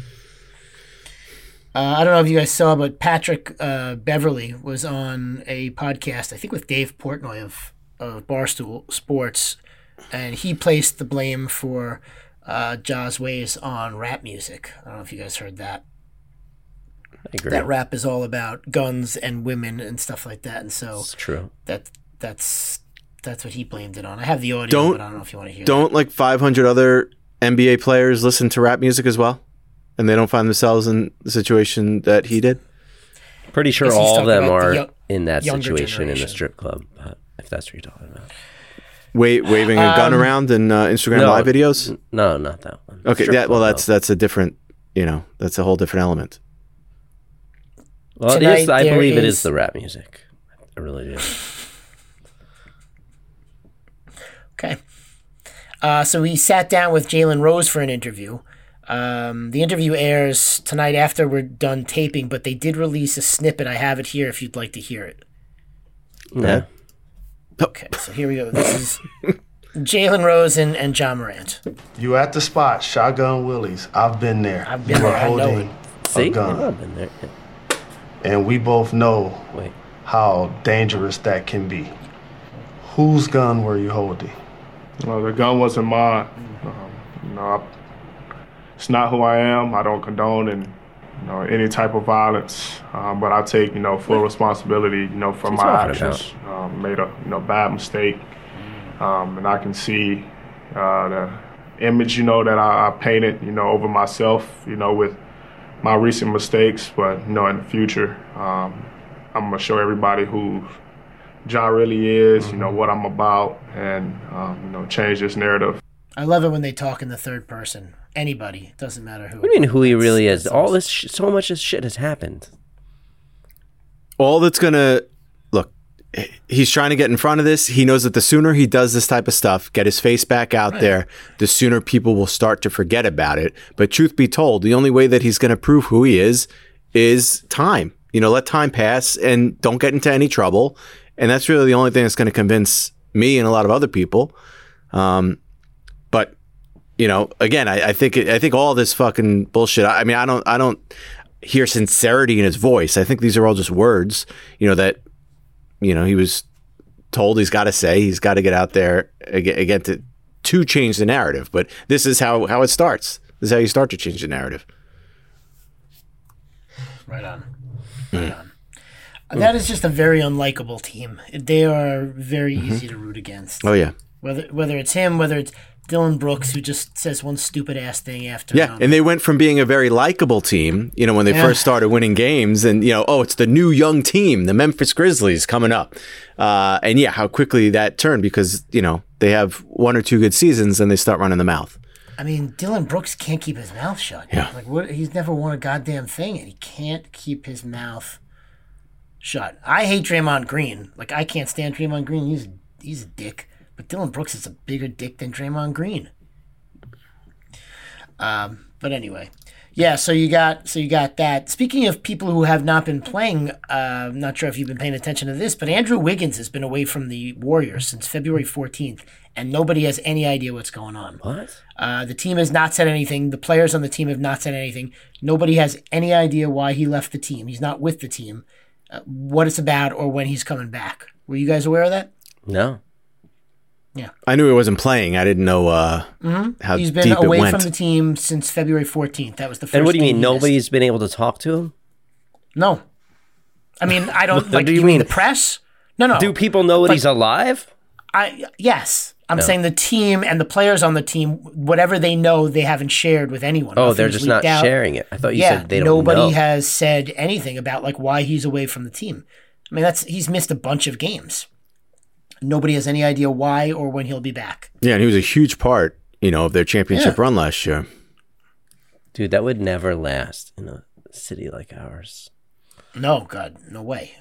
Uh, I don't know if you guys saw, but Patrick uh, Beverly was on a podcast, I think with Dave Portnoy of, of Barstool Sports, and he placed the blame for uh, Ja's ways on rap music. I don't know if you guys heard that. I agree. That rap is all about guns and women and stuff like that, and so it's true. That that's that's what he blamed it on. I have the audio, don't, but I don't know if you want to hear. Don't that. like five hundred other N B A players listen to rap music as well, and they don't find themselves in the situation that he did? Pretty sure Yes, all of them the are yo- in that younger situation generation. in the strip club. But if that's what you're talking about, Wa- waving a gun Um, around in uh, Instagram no, live videos? n- No, not that one. Okay, Strip that, well, club, that's that's a different, you know, that's a whole different element. Well, it Tonight is, I there believe it is- is the rap music. I really do. Okay. Uh, so we sat down with Jalen Rose for an interview. Um, the interview airs tonight after we're done taping, but they did release a snippet. I have it here if you'd like to hear it. Yeah. Okay, so here we go. This is Jalen Rose and, and John Morant. You at the spot, Shotgun Willie's. I've been there. I've been you there, were I know holding it. See? a gun. Yeah, I've been there. Yeah. And we both know Wait. how dangerous that can be. Whose gun were you holding? Well, the gun wasn't mine. Um, you know, I, it's not who I am. I don't condone and you know any type of violence, um, but I take you know full responsibility you know for She's my talking actions. Um, made a you know bad mistake, um, and I can see uh, the image you know that I, I painted you know over myself you know with my recent mistakes. But you know in the future, um, I'm gonna show everybody who John really is, you know, what I'm about, and, um, you know, change this narrative. I love it when they talk in the third person. Anybody, it doesn't matter who. What do you mean who he really is? All this, sh- so much of shit has happened. All that's going to, look, he's trying to get in front of this. He knows that the sooner he does this type of stuff, get his face back out Right. there, the sooner people will start to forget about it. But truth be told, the only way that he's going to prove who he is is time. You know, let time pass and don't get into any trouble. And that's really the only thing that's going to convince me and a lot of other people. Um, but you know, again, I, I think it, I think all this fucking bullshit. I, I mean, I don't I don't hear sincerity in his voice. I think these are all just words. You know that you know he was told he's got to say. He's got to get out there again, again to to change the narrative. But this is how how it starts. This is how you start to change the narrative. Right on. Right on. That is just a very unlikable team. They are very Mm-hmm. easy to root against. Oh yeah. Whether whether it's him, whether it's Dylan Brooks, who just says one stupid ass thing after Yeah, another. and they went from being a very likable team, you know, when they Yeah. first started winning games, and you know, oh, it's the new young team, the Memphis Grizzlies coming up, uh, and yeah, how quickly that turned because you know they have one or two good seasons and they start running the mouth. I mean, Dylan Brooks can't keep his mouth shut. Yeah. Like what? He's never won a goddamn thing, and he can't keep his mouth shut. I hate Draymond Green. Like I can't stand Draymond Green. He's he's a dick. But Dylan Brooks is a bigger dick than Draymond Green. Um, but anyway, yeah. So you got so you got that. Speaking of people who have not been playing, uh, I'm not sure if you've been paying attention to this, but Andrew Wiggins has been away from the Warriors since February fourteenth, and nobody has any idea what's going on. What? Uh, the team has not said anything. The players on the team have not said anything. Nobody has any idea why he left the team. He's not with the team, uh, what it's about, or when he's coming back. Were you guys aware of that? No. Yeah. I knew he wasn't playing. I didn't know uh, Mm-hmm. how He's been deep it away went. from the team since February fourteenth. That was the first And what do you game mean? he missed. Nobody's been able to talk to him? No. I mean, I don't What like. do Do you you mean mean? the press? No, no. Do people know that But he's alive? I yes. I'm No. saying the team and the players on the team, whatever they know, they haven't shared with anyone. Oh, Nothing's they're just leaked not out. sharing it. I thought you yeah, said they don't nobody know. has said anything about like why he's away from the team. I mean, that's he's missed a bunch of games. Nobody has any idea why or when he'll be back. Yeah, and he was a huge part, you know, of their championship Yeah. run last year. Dude, that would never last in a city like ours. No, God, no way.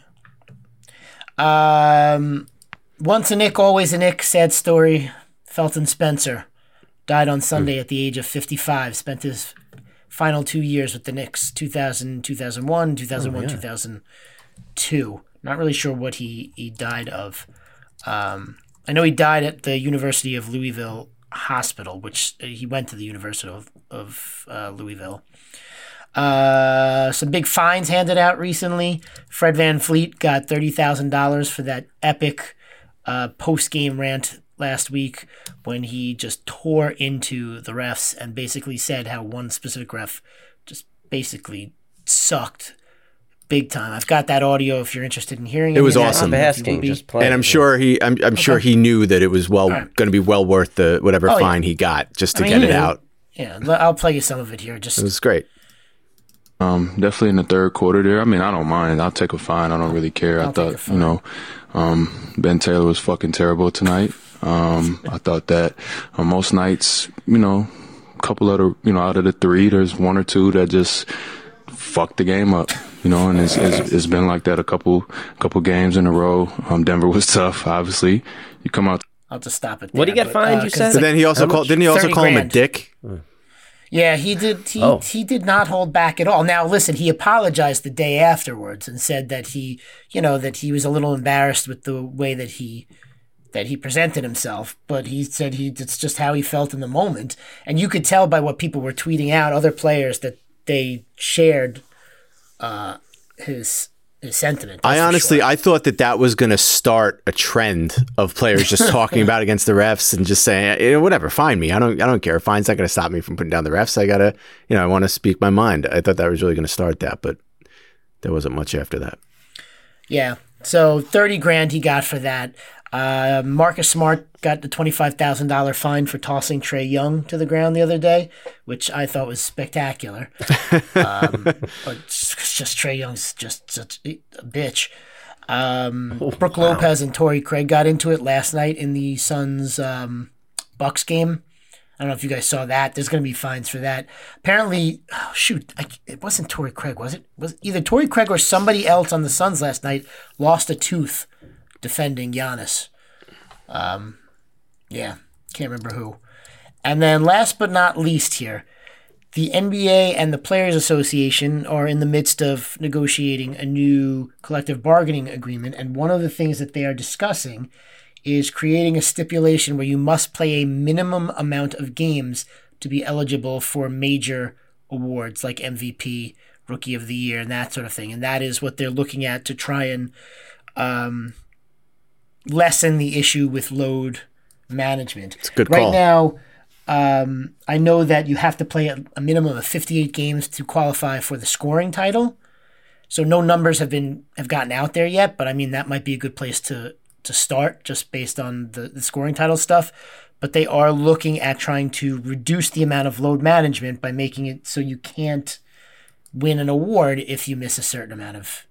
Um, once a Nick, always a Nick. Sad story. Felton Spencer died on Sunday at the age of fifty-five. Spent his final two years with the Knicks, two thousand, two thousand one, two thousand one, Oh, yeah. two thousand two. Not really sure what he, he died of. Um, I know he died at the University of Louisville Hospital, which uh, he went to the University of, of uh, Louisville. Uh, some big fines handed out recently. Fred VanVleet got thirty thousand dollars for that epic uh, post-game rant last week when he just tore into the refs and basically said how one specific ref just basically sucked big time. I've got that audio if you're interested in hearing it. It was And awesome. if you Asking, would be- just play. And I'm sure he, I'm, I'm sure he knew that it was well going to be well worth the whatever Oh, yeah. fine he got just to I mean, get he it knew. out. Yeah, l- I'll play you some of it here. Just It was great. Um, definitely in the third quarter there. I mean, I don't mind. I'll take a fine. I don't really care. I'll I take a thought, fine. you know, um, Ben Taylor was fucking terrible tonight. Um, I thought that on most nights, you know, a couple of the, you know, out of the three, there's one or two that just fucked the game up, you know, and it's, it's, it's been like that a couple, couple games in a row. Um, Denver was tough, obviously. You come out. I'll just stop it there. What did he get but, fined, uh, you 'cause said? But then he also called. Didn't he also thirty call him a grand. dick? Yeah, he did. He Oh. he did not hold back at all. Now, listen, he apologized the day afterwards and said that he, you know, that he was a little embarrassed with the way that he that he presented himself. But he said he it's just how he felt in the moment, and you could tell by what people were tweeting out, other players, that they shared uh, his his sentiment. I that's for honestly, sure. I thought that that was going to start a trend of players just talking about it against the refs and just saying, eh, whatever, fine me. I don't, I don't care. Fine's not going to stop me from putting down the refs. I gotta, you know, I want to speak my mind. I thought that was really going to start that, but there wasn't much after that. Yeah. So thirty grand he got for that. Uh, Marcus Smart got the twenty-five thousand dollars fine for tossing Trae Young to the ground the other day, which I thought was spectacular. um, but it's just Trae Young's just such a bitch. Um, Oh, Brooke wow. Lopez and Torrey Craig got into it last night in the Suns um, Bucks game. I don't know if you guys saw that. There's going to be fines for that. Apparently, oh, shoot, I, it wasn't Torrey Craig, was it? Was either Torrey Craig or somebody else on the Suns last night lost a tooth defending Giannis. Um, yeah, can't remember who. And then last but not least here, the N B A and the Players Association are in the midst of negotiating a new collective bargaining agreement, and one of the things that they are discussing is creating a stipulation where you must play a minimum amount of games to be eligible for major awards like M V P, Rookie of the Year, and that sort of thing. And that is what they're looking at to try and um, lessen the issue with load management. It's a good right call. now, um, I know that you have to play a, a minimum of fifty-eight games to qualify for the scoring title. So no numbers have been have gotten out there yet, but I mean that might be a good place to to start just based on the, the scoring title stuff. But they are looking at trying to reduce the amount of load management by making it so you can't win an award if you miss a certain amount of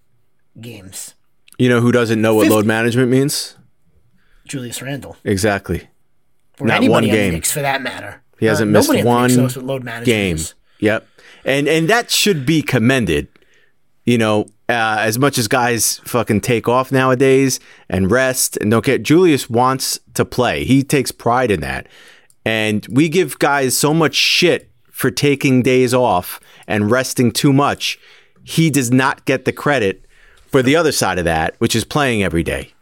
games. You know who doesn't know what fifty load management means? Julius Randle. Exactly. Or Not anybody one on the game. Knicks for that matter. He hasn't Uh, missed nobody on the one Knicks knows what load management game. is. Yep. And and that should be commended. You know, uh, as much as guys fucking take off nowadays and rest and don't care, Julius wants to play. He takes pride in that. And we give guys so much shit for taking days off and resting too much. He does not get the credit for the other side of that, which is playing every day.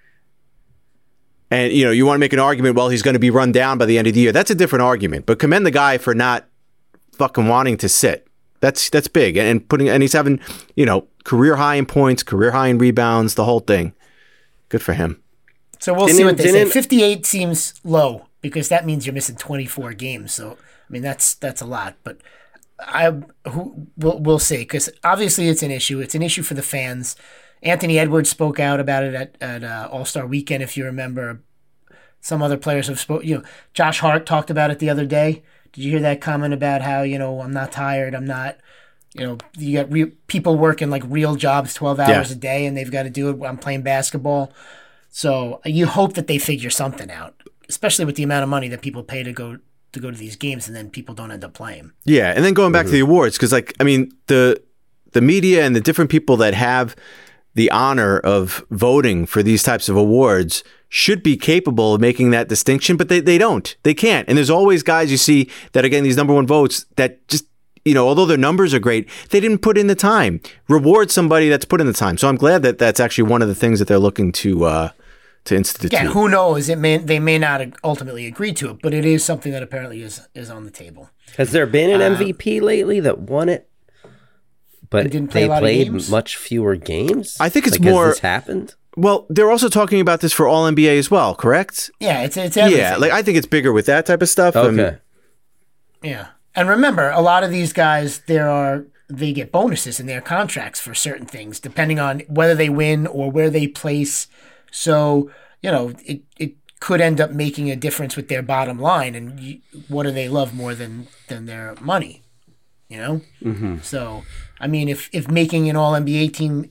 And, you know, you want to make an argument, well, he's going to be run down by the end of the year. That's a different argument. But commend the guy for not fucking wanting to sit. That's that's big. And putting and he's having, you know, career high in points, career high in rebounds, the whole thing. Good for him. So we'll Didn't- see what they say. didn't- fifty-eight seems low because that means you're missing twenty-four games. So I mean that's that's a lot. But I who we'll we'll see because obviously it's an issue. It's an issue for the fans. Anthony Edwards spoke out about it at at uh, All Star Weekend. If you remember, some other players have spoke. You know, Josh Hart talked about it the other day. Did you hear that comment about how, you know, I'm not tired, I'm not, you know, you got re- people working like real jobs twelve hours Yeah. a day and they've got to do it. I'm playing basketball. So you hope that they figure something out, especially with the amount of money that people pay to go to go to these games and then people don't end up playing. Yeah, and then going back to the awards, because like I mean the the media and the different people that have the honor of voting for these types of awards should be capable of making that distinction, but they, they don't. They can't. And there's always guys you see that are getting these number one votes that just, you know, although their numbers are great, they didn't put in the time. Reward somebody that's put in the time. So I'm glad that that's actually one of the things that they're looking to uh, to institute. Yeah, who knows? It may they may not ultimately agree to it, but it is something that apparently is is on the table. Has there been an Uh, M V P lately that won it? But And didn't play they a lot of played games? much fewer games? I think it's Like, has more- this happened? Well, they're also talking about this for all N B A as well, correct? Yeah, it's it's everything. Yeah, like I think it's bigger with that type of stuff. Um, Okay. Yeah. And remember, a lot of these guys, there are they get bonuses in their contracts for certain things, depending on whether they win or where they place. So, you know, it, it could end up making a difference with their bottom line. And you, what do they love more than, than their money? You know? Mm-hmm. So, I mean, if, if making an all N B A team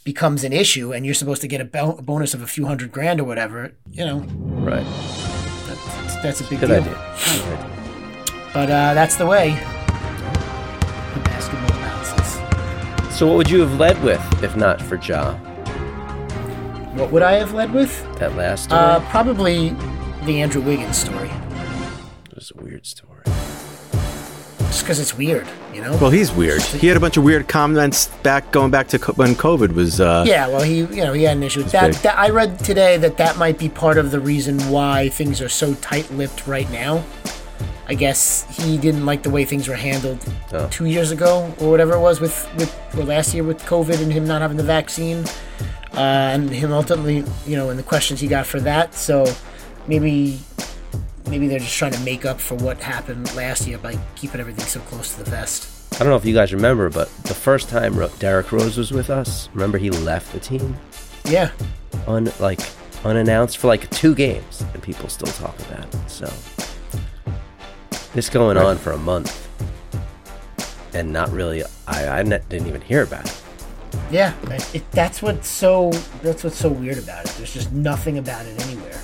becomes an issue and you're supposed to get a, bo- a bonus of a few hundred grand or whatever, you know. Right. That's, that's a big Good deal. idea. Good idea. But uh, that's the way. The basketball bounces. So what would you have led with if not for Ja? What would I have led with? That last story? Uh, probably the Andrew Wiggins story. It was a weird story. Just because it's weird, you know? Well, he's weird. He had a bunch of weird comments back going back to co- when COVID was. Uh, yeah, well, he you know he had an issue with It's that, that. I read today that that might be part of the reason why things are so tight-lipped right now. I guess he didn't like the way things were handled Oh. two years ago or whatever it was with, with or last year with COVID and him not having the vaccine, uh, and him ultimately, you know, and the questions he got for that. So maybe maybe they're just trying to make up for what happened last year by keeping everything so close to the vest. I don't know if you guys remember, but the first time Ro- Derrick Rose was with us, remember he left the team? Yeah. Un, like, unannounced for like two games, and people still talk about it. So, this going Right. on for a month, and not really, I, I ne- didn't even hear about it. Yeah, it, it, that's what's so that's what's so weird about it. There's just nothing about it anywhere.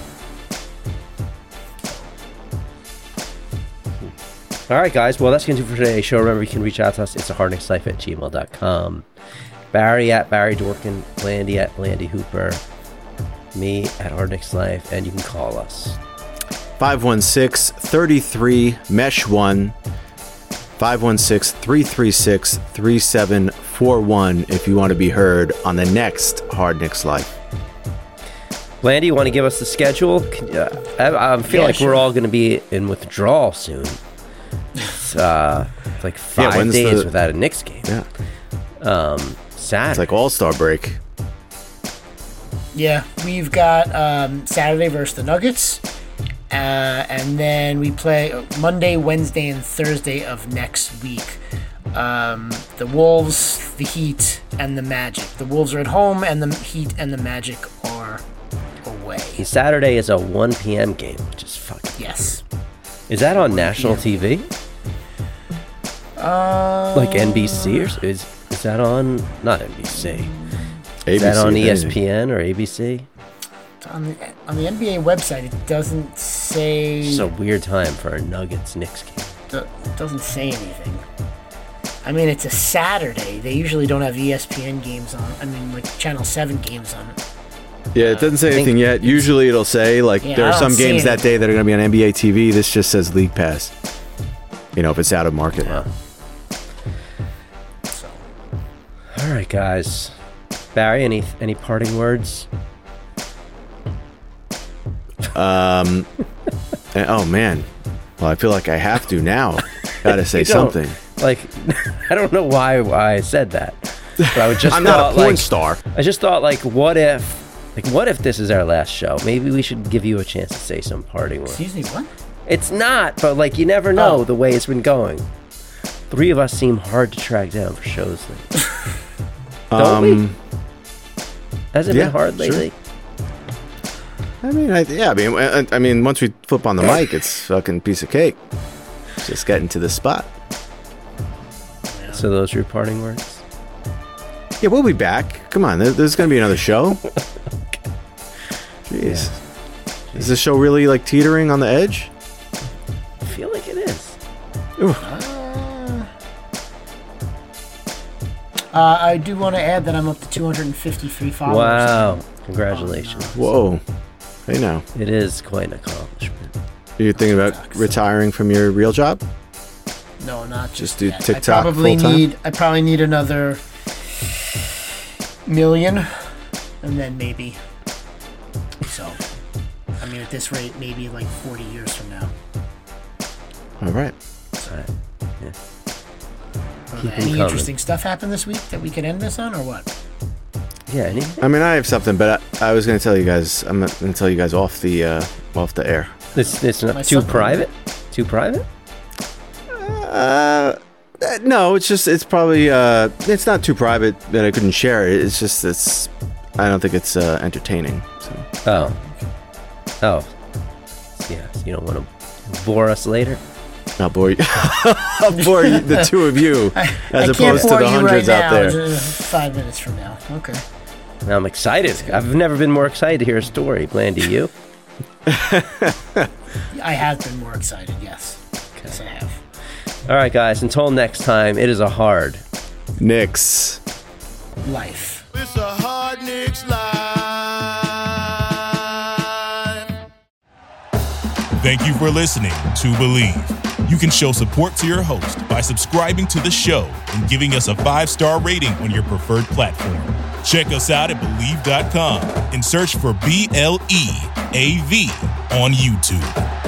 All right, guys. Well, that's going to do for today's show. Remember, you can reach out to us. It's a hardknickslife at gmail dot com. Barry at Barry Dorkin. Blandy at Blandy Hooper. Me at hardknickslife. And you can call us. five one six, three three, mesh one. five one six, three three six, three seven four one if you want to be heard on the next Hard Knicks Life. Blandy, you want to give us the schedule? Can, uh, I, I feel Yeah, like sure. we're all going to be in withdrawal soon. It's uh, like five when's days the- without a Knicks game. Yeah. Um, Saturday. It's like All-Star break. Yeah, we've got um, Saturday versus the Nuggets, uh, and then we play Monday, Wednesday, and Thursday of next week. Um, the Wolves, the Heat, and the Magic. The Wolves are at home, and the Heat and the Magic are away. Saturday is a one p.m. game, which is fucking Yes. Is that on national T V? Uh, Like N B C or s- is is that on? Not N B C. A B C, Is that on if E S anything. P N or A B C? on the on the N B A website, it doesn't say. It's a weird time for a Nuggets Knicks game. do- It doesn't say anything. I mean, it's a Saturday. They usually don't have E S P N games on. I mean, like Channel Seven games on. Yeah, it doesn't say I think anything yet. Usually it'll say, like, Yeah, there I are don't some see games that it. day that are going to be on N B A T V. This just says League Pass. You know, if it's out of market. Wow. All right, guys. Barry, any any parting words? Um. and- oh, man. Well, I feel like I have to now. Gotta say You don't. something. Like, I don't know why why I said that, but I would just I'm not thought, a porn like, star. I just thought, like, what if, like, what if this is our last show? Maybe we should give you a chance to say some parting words. Excuse me, what? It's not, but like, you never know Oh. the way it's been going. Three of us seem hard to track down for shows lately. Don't we? Um, Has it yeah, been hard sure. lately? I mean, I, yeah, I mean, I, I mean, once we flip on the mic, it's fucking piece of cake. Just getting to the spot. So those are your parting words? Yeah, we'll be back. Come on, there, there's going to be another show. Jeez. Is this show really, like, teetering on the edge? I feel like it is. Uh, I do want to add that I'm up to two hundred fifty-three followers. Wow. Congratulations. Whoa. Hey, now. It is quite an accomplishment. You're thinking about retiring from your real job? No, not Just just do yet. TikTok I probably full-time? need. I probably need another million, and then maybe. So, I mean, at this rate, maybe like forty years from now. All right. All right. Yeah. Uh, Keep 'em any coming. interesting stuff happened this week that we could end this on, or what? Yeah, anything? I mean, I have something, but I, I was going to tell you guys. I'm going to tell you guys off the uh, off the air. It's, it's not My too son- private? Too private? Uh, uh, no, it's just it's probably uh, it's not too private that I couldn't share it. It's just it's I don't think it's uh, entertaining. So Oh. Oh. Yeah, so you don't want to bore us later? I'll bore you. I'll bore you, the two of you, I, as I opposed to the hundreds right out now, there. just Five minutes from now. Okay. I'm excited. I've never been more excited to hear a story. Blandy, you? I have been more excited, yes. Yes, I have. All right, guys. Until next time, it is a hard Knicks life. It's a hard Knicks life. Thank you for listening to Believe. You can show support to your host by subscribing to the show and giving us a five-star rating on your preferred platform. Check us out at Believe dot com and search for B L E A V on YouTube.